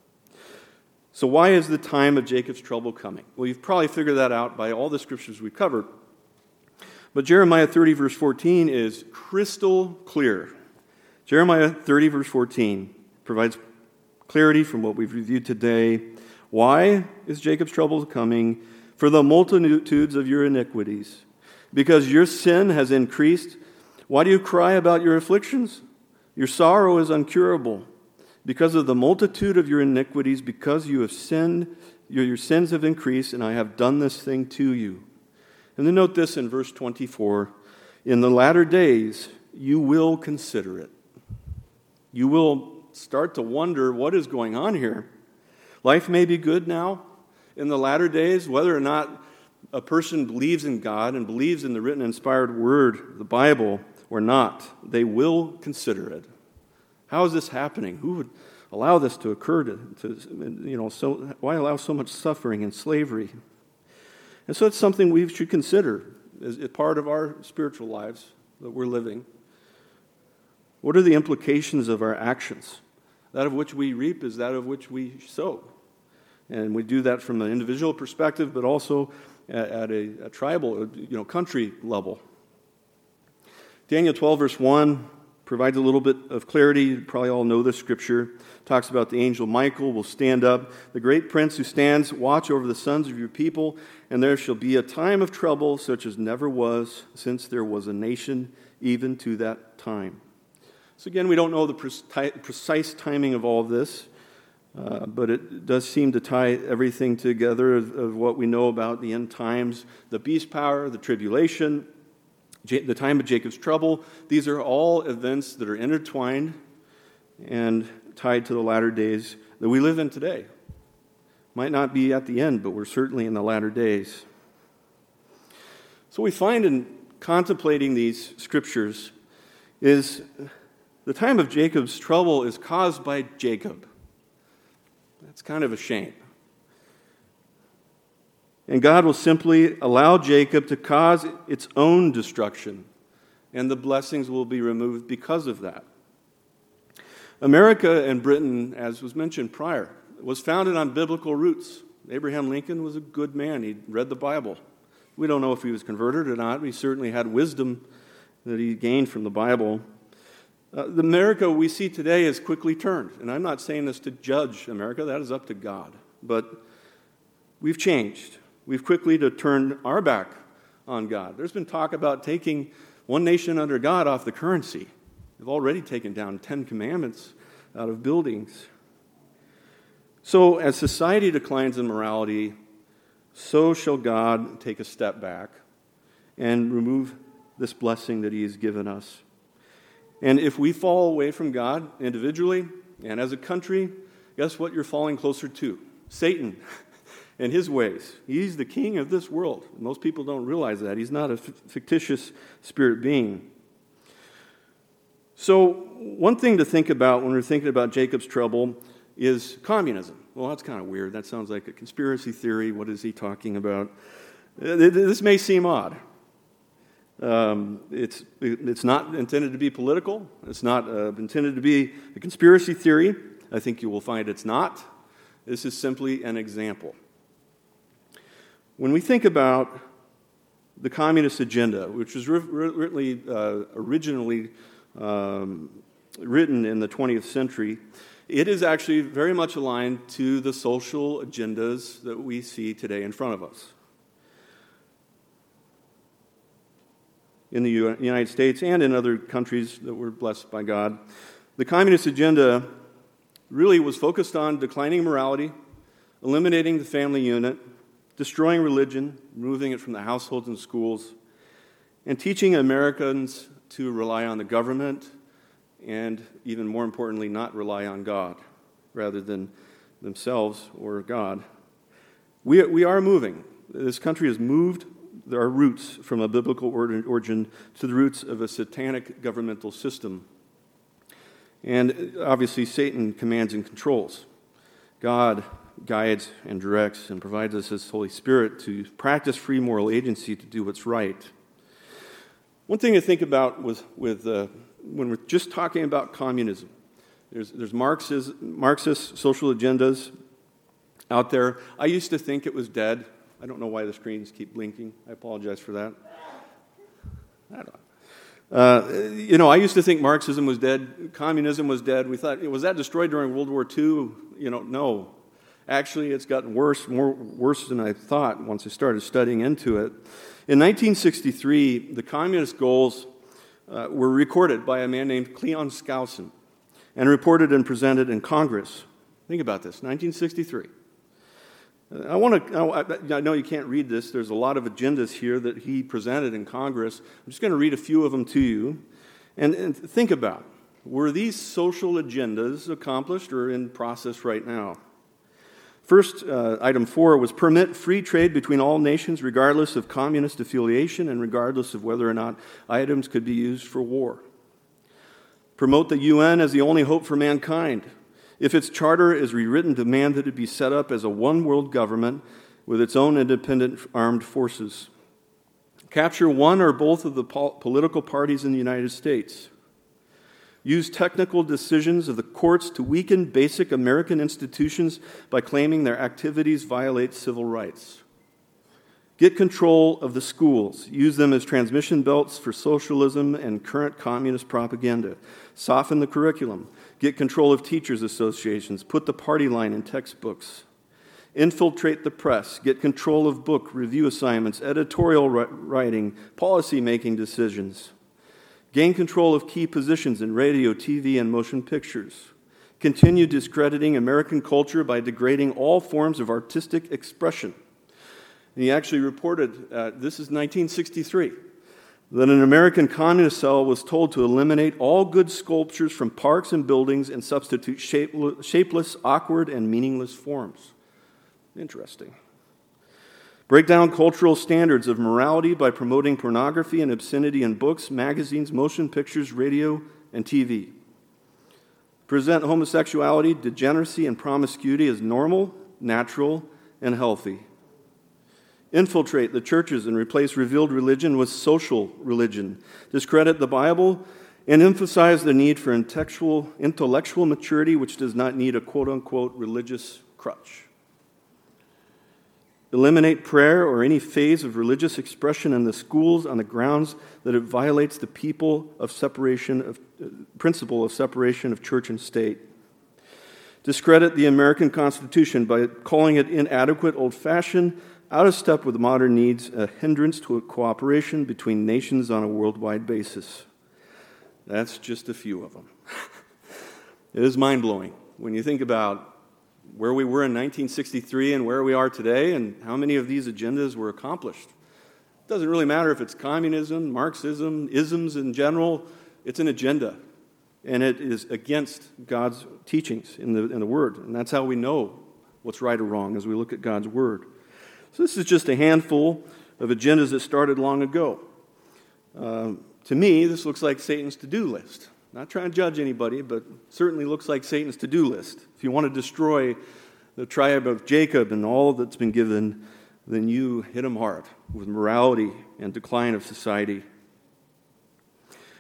So why is the time of Jacob's trouble coming? Well, you've probably figured that out by all the scriptures we've covered. But Jeremiah thirty, verse fourteen is crystal clear. Jeremiah thirty, verse fourteen provides clarity from what we've reviewed today. Why is Jacob's trouble coming? For the multitudes of your iniquities. Because your sin has increased. Why do you cry about your afflictions? Your sorrow is incurable. Because of the multitude of your iniquities, because you have sinned, your, your sins have increased, and I have done this thing to you. And then note this in verse twenty-four. In the latter days, you will consider it. You will start to wonder what is going on here. Life may be good now. In the latter days, whether or not a person believes in God and believes in the written inspired word, the Bible, or not, they will consider it. How is this happening? Who would allow this to occur? To, to you know, so why allow so much suffering and slavery? And so it's something we should consider as a part of our spiritual lives that we're living. What are the implications of our actions? That of which we reap is that of which we sow. And we do that from an individual perspective, but also at, at a, a tribal, you know, country level. Daniel twelve, verse one provides a little bit of clarity. You probably all know this scripture. It talks about the angel Michael will stand up, the great prince who stands watch over the sons of your people, and there shall be a time of trouble such as never was since there was a nation, even to that time. So again, we don't know the precise timing of all of this, uh, but it does seem to tie everything together of, of what we know about the end times, the beast power, the tribulation, the time of Jacob's trouble. These are all events that are intertwined and tied to the latter days that we live in today. Might not be at the end, but we're certainly in the latter days. So we find in contemplating these scriptures is the time of Jacob's trouble is caused by Jacob. That's kind of a shame. And God will simply allow Jacob to cause its own destruction, and the blessings will be removed because of that. America and Britain, as was mentioned prior, was founded on biblical roots. Abraham Lincoln was a good man. He read the Bible. We don't know if he was converted or not. He certainly had wisdom that he gained from the Bible. Uh, the America we see today is quickly turned. And I'm not saying this to judge America. That is up to God. But we've changed. We've quickly to turn our back on God. There's been talk about taking one nation under God off the currency. They've already taken down Ten Commandments out of buildings. So as society declines in morality, so shall God take a step back and remove this blessing that he has given us. And if we fall away from God individually and as a country, guess what you're falling closer to? Satan and his ways. He's the king of this world. Most people don't realize that. He's not a fictitious spirit being. So one thing to think about when we're thinking about Jacob's trouble is communism. Well, that's kind of weird. That sounds like a conspiracy theory. What is he talking about? This may seem odd. Um, it's, it's not intended to be political. It's not uh, intended to be a conspiracy theory. I think you will find it's not. This is simply an example. When we think about the communist agenda, which was really, uh, originally um, written in the twentieth century, it is actually very much aligned to the social agendas that we see today in front of us. In the United States and in other countries that were blessed by God, the communist agenda really was focused on declining morality, eliminating the family unit, destroying religion, removing it from the households and schools, and teaching Americans to rely on the government and, even more importantly, not rely on God rather than themselves or God. We, we are moving. This country has moved our roots from a biblical origin to the roots of a satanic governmental system. And obviously, Satan commands and controls. God guides and directs and provides us His Holy Spirit to practice free moral agency to do what's right. One thing to think about with, with uh, when we're just talking about communism, there's, there's Marxist, Marxist social agendas out there. I used to think it was dead. I don't know why the screens keep blinking. I apologize for that. I don't know. Uh, you know, I used to think Marxism was dead, communism was dead. We thought, was that destroyed during World War Two? You know, no. Actually, it's gotten worse, more worse than I thought once I started studying into it. In nineteen sixty-three, the communist goals uh, were recorded by a man named Cleon Skousen and reported and presented in Congress. Think about this, nineteen sixty-three. I want to. I know you can't read this. There's a lot of agendas here that he presented in Congress. I'm just going to read a few of them to you, and, and think about: were these social agendas accomplished or in process right now? First, uh, item four was permit free trade between all nations, regardless of communist affiliation and regardless of whether or not items could be used for war. Promote the U N as the only hope for mankind. If its charter is rewritten, demand that it be set up as a one-world government with its own independent armed forces. Capture one or both of the pol- political parties in the United States. Use technical decisions of the courts to weaken basic American institutions by claiming their activities violate civil rights. Get control of the schools. Use them as transmission belts for socialism and current communist propaganda. Soften the curriculum. Get control of teachers' associations. Put the party line in textbooks. Infiltrate the press. Get control of book review assignments, editorial writing, policy-making decisions. Gain control of key positions in radio, T V, and motion pictures. Continue discrediting American culture by degrading all forms of artistic expression. And he actually reported, uh, this is nineteen sixty-three, that an American communist cell was told to eliminate all good sculptures from parks and buildings and substitute shapeless, awkward, and meaningless forms. Interesting. Break down cultural standards of morality by promoting pornography and obscenity in books, magazines, motion pictures, radio, and T V. Present homosexuality, degeneracy, and promiscuity as normal, natural, and healthy. Infiltrate the churches and replace revealed religion with social religion. Discredit the Bible and emphasize the need for intellectual, intellectual maturity, which does not need a quote-unquote religious crutch. Eliminate prayer or any phase of religious expression in the schools on the grounds that it violates the people of separation of uh, principle of separation of church and state. Discredit the American Constitution by calling it inadequate, old-fashioned, out of step with modern needs, a hindrance to a cooperation between nations on a worldwide basis. That's just a few of them. It is mind-blowing when you think about where we were in nineteen sixty-three and where we are today and how many of these agendas were accomplished. It doesn't really matter if it's communism, Marxism, isms in general. It's an agenda, and it is against God's teachings in the, in the Word. And that's how we know what's right or wrong as we look at God's Word. So this is just a handful of agendas that started long ago. Uh, to me, this looks like Satan's to-do list. Not trying to judge anybody, but certainly looks like Satan's to-do list. If you want to destroy the tribe of Jacob and all that's been given, then you hit him hard with morality and decline of society.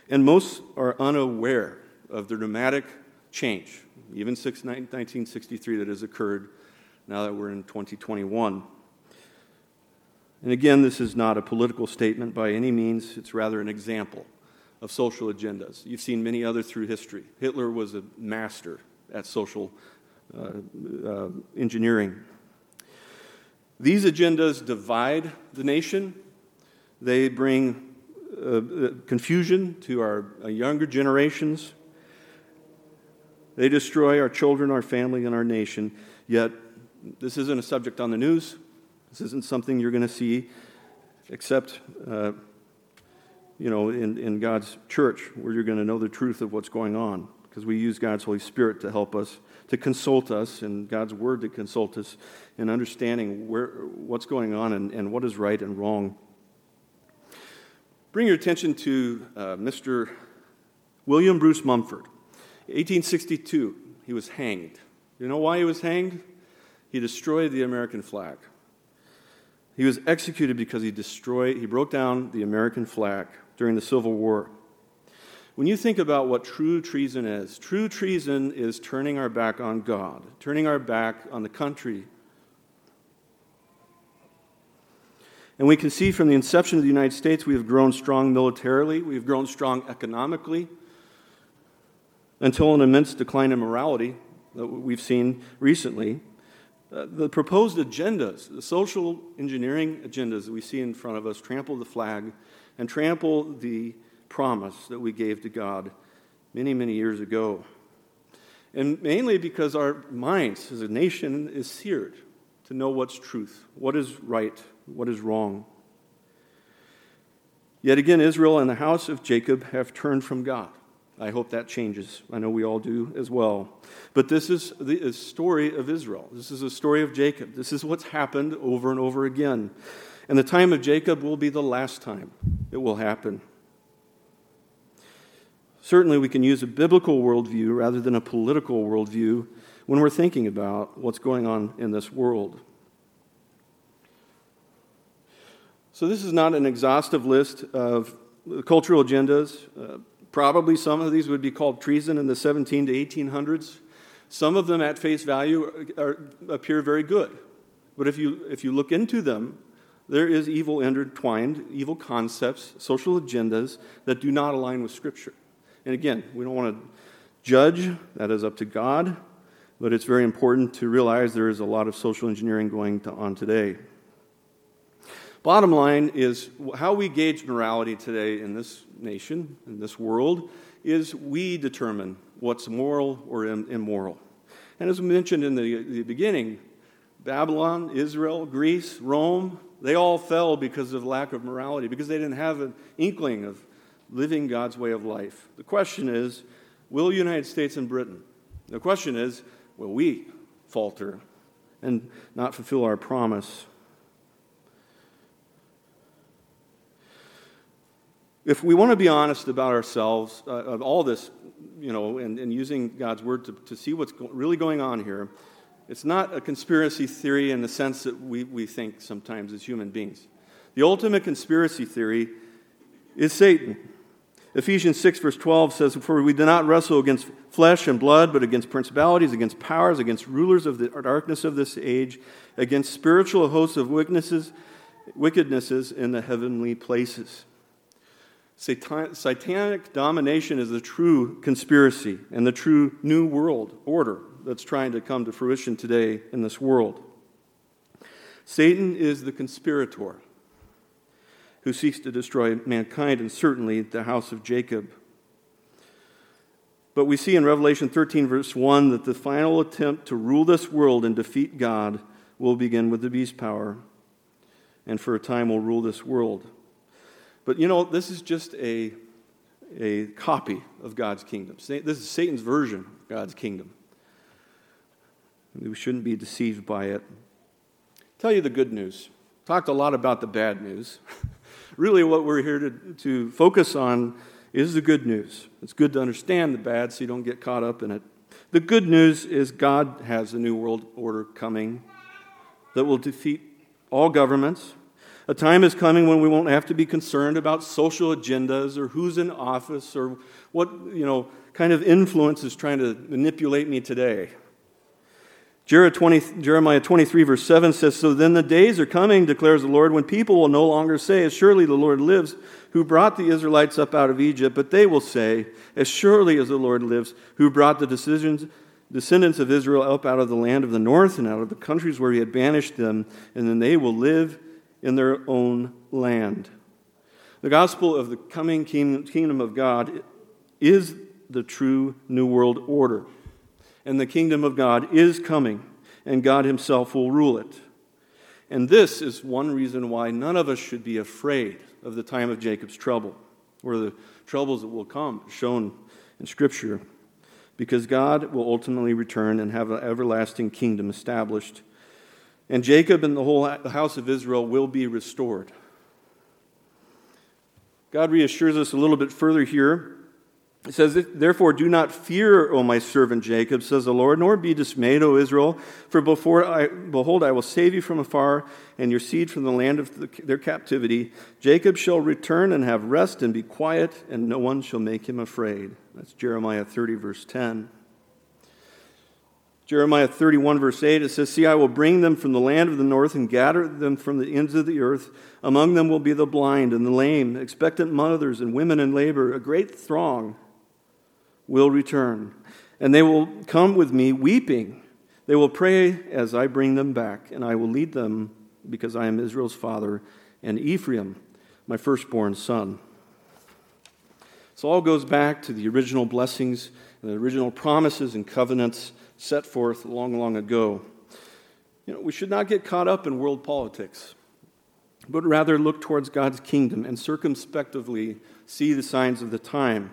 And most are unaware of the dramatic change, even since nineteen sixty-three, that has occurred now that we're in twenty twenty-one. And again, this is not a political statement by any means. It's rather an example of social agendas. You've seen many others through history. Hitler was a master at social uh, uh, engineering. These agendas divide the nation. They bring uh, confusion to our uh, younger generations. They destroy our children, our family, and our nation. Yet, this isn't a subject on the news. This isn't something you're going to see except, uh, you know, in, in God's church, where you're going to know the truth of what's going on, because we use God's Holy Spirit to help us, to consult us, and God's Word to consult us in understanding where what's going on and, and what is right and wrong. Bring your attention to uh, Mister William Bruce Mumford. eighteen sixty-two, he was hanged. You know why he was hanged? He destroyed the American flag. He was executed because he destroyed, he broke down the American flag during the Civil War. When you think about what true treason is, true treason is turning our back on God, turning our back on the country. And we can see from the inception of the United States, we have grown strong militarily, we have grown strong economically, until an immense decline in morality that we've seen recently. Uh, the proposed agendas, the social engineering agendas that we see in front of us, trample the flag and trample the promise that we gave to God many, many years ago. And mainly because our minds as a nation is seared to know what's truth, what is right, what is wrong. Yet again, Israel and the house of Jacob have turned from God. I hope that changes. I know we all do as well. But this is the story of Israel. This is the story of Jacob. This is what's happened over and over again. And the time of Jacob will be the last time it will happen. Certainly we can use a biblical worldview rather than a political worldview when we're thinking about what's going on in this world. So this is not an exhaustive list of cultural agendas. Uh, Probably some of these would be called treason in the seventeen to eighteen hundreds. Some of them at face value are, appear very good. But if you, if you look into them, there is evil intertwined, evil concepts, social agendas that do not align with Scripture. And again, we don't want to judge. That is up to God. But it's very important to realize there is a lot of social engineering going on today. Bottom line is, how we gauge morality today in this nation, in this world, is we determine what's moral or immoral. And as we mentioned in the, the beginning, Babylon, Israel, Greece, Rome, they all fell because of lack of morality, because they didn't have an inkling of living God's way of life. The question is, will the United States and Britain? The question is, will we falter and not fulfill our promise? If we want to be honest about ourselves, uh, of all this, you know, and, and using God's Word to, to see what's go- really going on here, it's not a conspiracy theory in the sense that we, we think sometimes as human beings. The ultimate conspiracy theory is Satan. Ephesians six, verse twelve says, "For we do not wrestle against flesh and blood, but against principalities, against powers, against rulers of the darkness of this age, against spiritual hosts of wickednesses, wickednesses in the heavenly places." Satanic domination is the true conspiracy and the true new world order that's trying to come to fruition today in this world. Satan is the conspirator who seeks to destroy mankind and certainly the house of Jacob. But we see in Revelation thirteen, verse one, that the final attempt to rule this world and defeat God will begin with the beast power, and for a time will rule this world. But, you know, this is just a, a copy of God's kingdom. This is Satan's version of God's kingdom. We shouldn't be deceived by it. Tell you the good news. Talked a lot about the bad news. Really what we're here to, to focus on is the good news. It's good to understand the bad so you don't get caught up in it. The good news is God has a new world order coming that will defeat all governments, A time is coming when we won't have to be concerned about social agendas or who's in office or what, you know, kind of influence is trying to manipulate me today. Jeremiah twenty-three, verse seven says, "So then the days are coming, declares the Lord, when people will no longer say, 'As surely the Lord lives, who brought the Israelites up out of Egypt,' but they will say, 'As surely as the Lord lives, who brought the decisions, descendants of Israel up out of the land of the north and out of the countries where he had banished them, and then they will live in their own land.'" The gospel of the coming kingdom of God is the true New World Order. And the kingdom of God is coming, and God himself will rule it. And this is one reason why none of us should be afraid of the time of Jacob's trouble, or the troubles that will come, shown in Scripture, because God will ultimately return and have an everlasting kingdom established. And Jacob and the whole house of Israel will be restored. God reassures us a little bit further here. It says, "Therefore do not fear, O my servant Jacob, says the Lord, nor be dismayed, O Israel, for before I, behold, I will save you from afar, and your seed from the land of the, their captivity. Jacob shall return and have rest and be quiet, and no one shall make him afraid." That's Jeremiah thirty, verse ten. Jeremiah thirty-one, verse eight, it says, "See, I will bring them from the land of the north and gather them from the ends of the earth. Among them will be the blind and the lame, expectant mothers and women in labor. A great throng will return, and they will come with me weeping. They will pray as I bring them back, and I will lead them because I am Israel's father, and Ephraim, my firstborn son." So all goes back to the original blessings and the original promises and covenants set forth long, long ago. You know, we should not get caught up in world politics, but rather look towards God's kingdom and circumspectively see the signs of the time.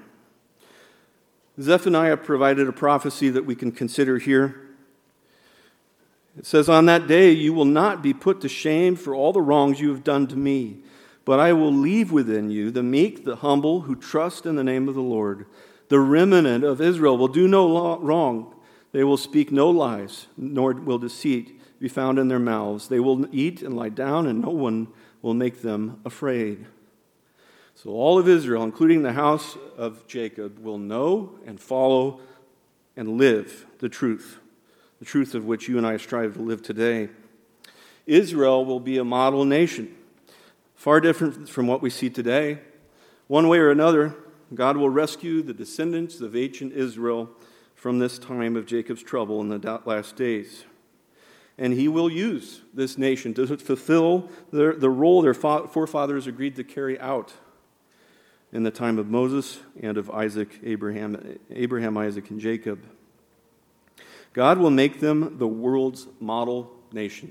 Zephaniah provided a prophecy that we can consider here. It says, "On that day you will not be put to shame for all the wrongs you have done to me, but I will leave within you the meek, the humble, who trust in the name of the Lord. The remnant of Israel will do no wrong. They will speak no lies, nor will deceit be found in their mouths. They will eat and lie down, and no one will make them afraid." So all of Israel, including the house of Jacob, will know and follow and live the truth, the truth of which you and I strive to live today. Israel will be a model nation, far different from what we see today. One way or another, God will rescue the descendants of ancient Israel from this time of Jacob's trouble in the last days. And he will use this nation to fulfill their, the role their forefathers agreed to carry out in the time of Moses and of Isaac, Abraham, Abraham, Isaac, and Jacob. God will make them the world's model nation.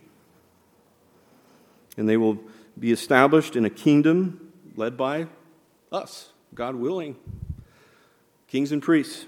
And they will be established in a kingdom led by us, God willing, kings and priests,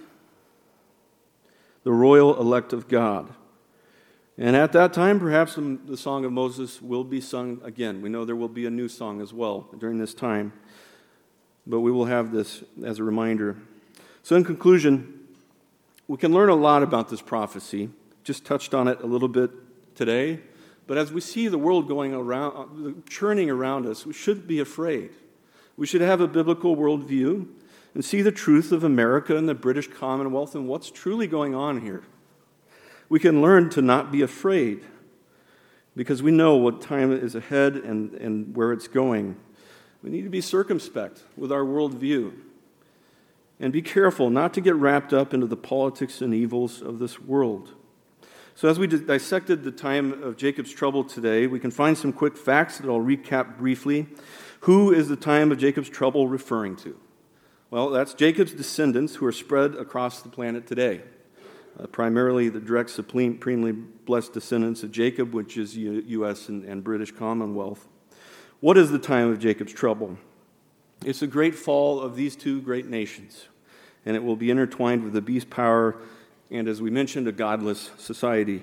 the royal elect of God. And at that time, perhaps the Song of Moses will be sung again. We know there will be a new song as well during this time. But we will have this as a reminder. So in conclusion, we can learn a lot about this prophecy. Just touched on it a little bit today. But as we see the world going around, churning around us, we shouldn't be afraid. We should have a biblical worldview and see the truth of America and the British Commonwealth and what's truly going on here. We can learn to not be afraid because we know what time is ahead and, and where it's going. We need to be circumspect with our worldview and be careful not to get wrapped up into the politics and evils of this world. So as we dissected the time of Jacob's trouble today, we can find some quick facts that I'll recap briefly. Who is the time of Jacob's trouble referring to? Well, that's Jacob's descendants who are spread across the planet today. Uh, primarily the direct supremely blessed descendants of Jacob, which is U- U.S. and, and British Commonwealth. What is the time of Jacob's trouble? It's the great fall of these two great nations, and it will be intertwined with the beast power and, as we mentioned, a godless society.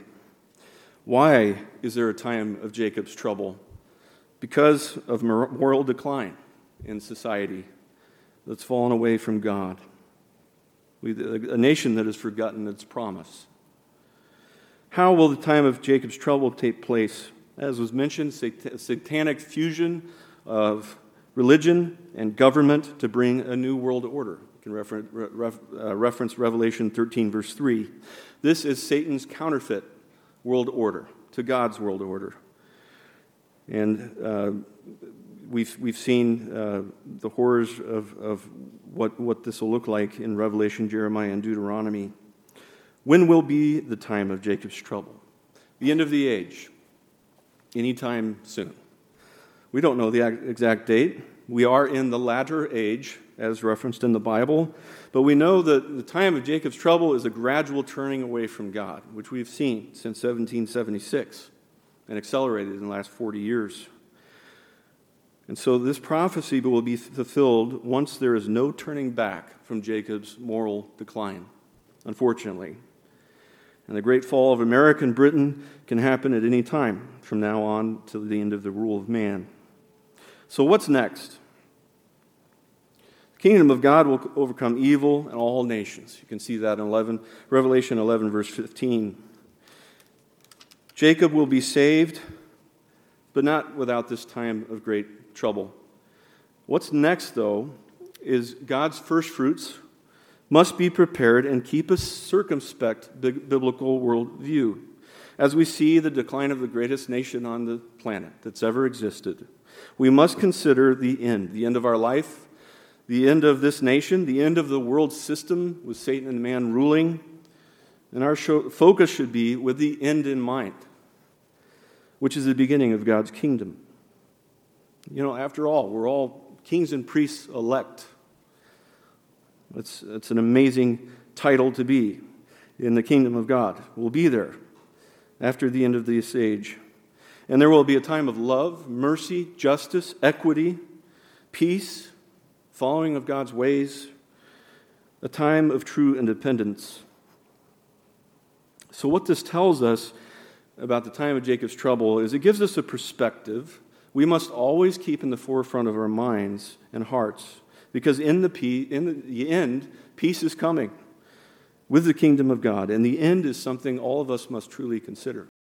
Why is there a time of Jacob's trouble? Because of moral decline in society that's fallen away from God. We, a nation that has forgotten its promise. How will the time of Jacob's trouble take place? as was mentioned, sat- satanic fusion of religion and government to bring a new world order. You can refer- ref- uh, reference Revelation thirteen, verse three. This is Satan's counterfeit world order to God's world order. And uh, we've we've seen uh, the horrors of, of what, what this will look like in Revelation, Jeremiah, and Deuteronomy. When will be the time of Jacob's trouble? The end of the age. Anytime soon. We don't know the exact date. We are in the latter age, as referenced in the Bible, but we know that the time of Jacob's trouble is a gradual turning away from God, which we've seen since seventeen seventy-six and accelerated in the last forty years. And so this prophecy will be fulfilled once there is no turning back from Jacob's moral decline, unfortunately. And the great fall of American Britain can happen at any time from now on to the end of the rule of man. So what's next? The kingdom of God will overcome evil and all nations. You can see that in eleven, Revelation eleven, verse fifteen. Jacob will be saved, but not without this time of great trouble. What's next, though, is God's first fruits must be prepared and keep a circumspect biblical worldview as we see the decline of the greatest nation on the planet that's ever existed. We must consider the end, the end of our life, the end of this nation, the end of the world system with Satan and man ruling. And our show, focus should be with the end in mind, which is the beginning of God's kingdom. You know, after all, we're all kings and priests elect. It's, it's an amazing title to be in the kingdom of God. We'll be there after the end of this age. And there will be a time of love, mercy, justice, equity, peace, following of God's ways, a time of true independence. So what this tells us about the time of Jacob's trouble is it gives us a perspective we must always keep in the forefront of our minds and hearts, because in the, pe- in the end, peace is coming with the kingdom of God, and the end is something all of us must truly consider.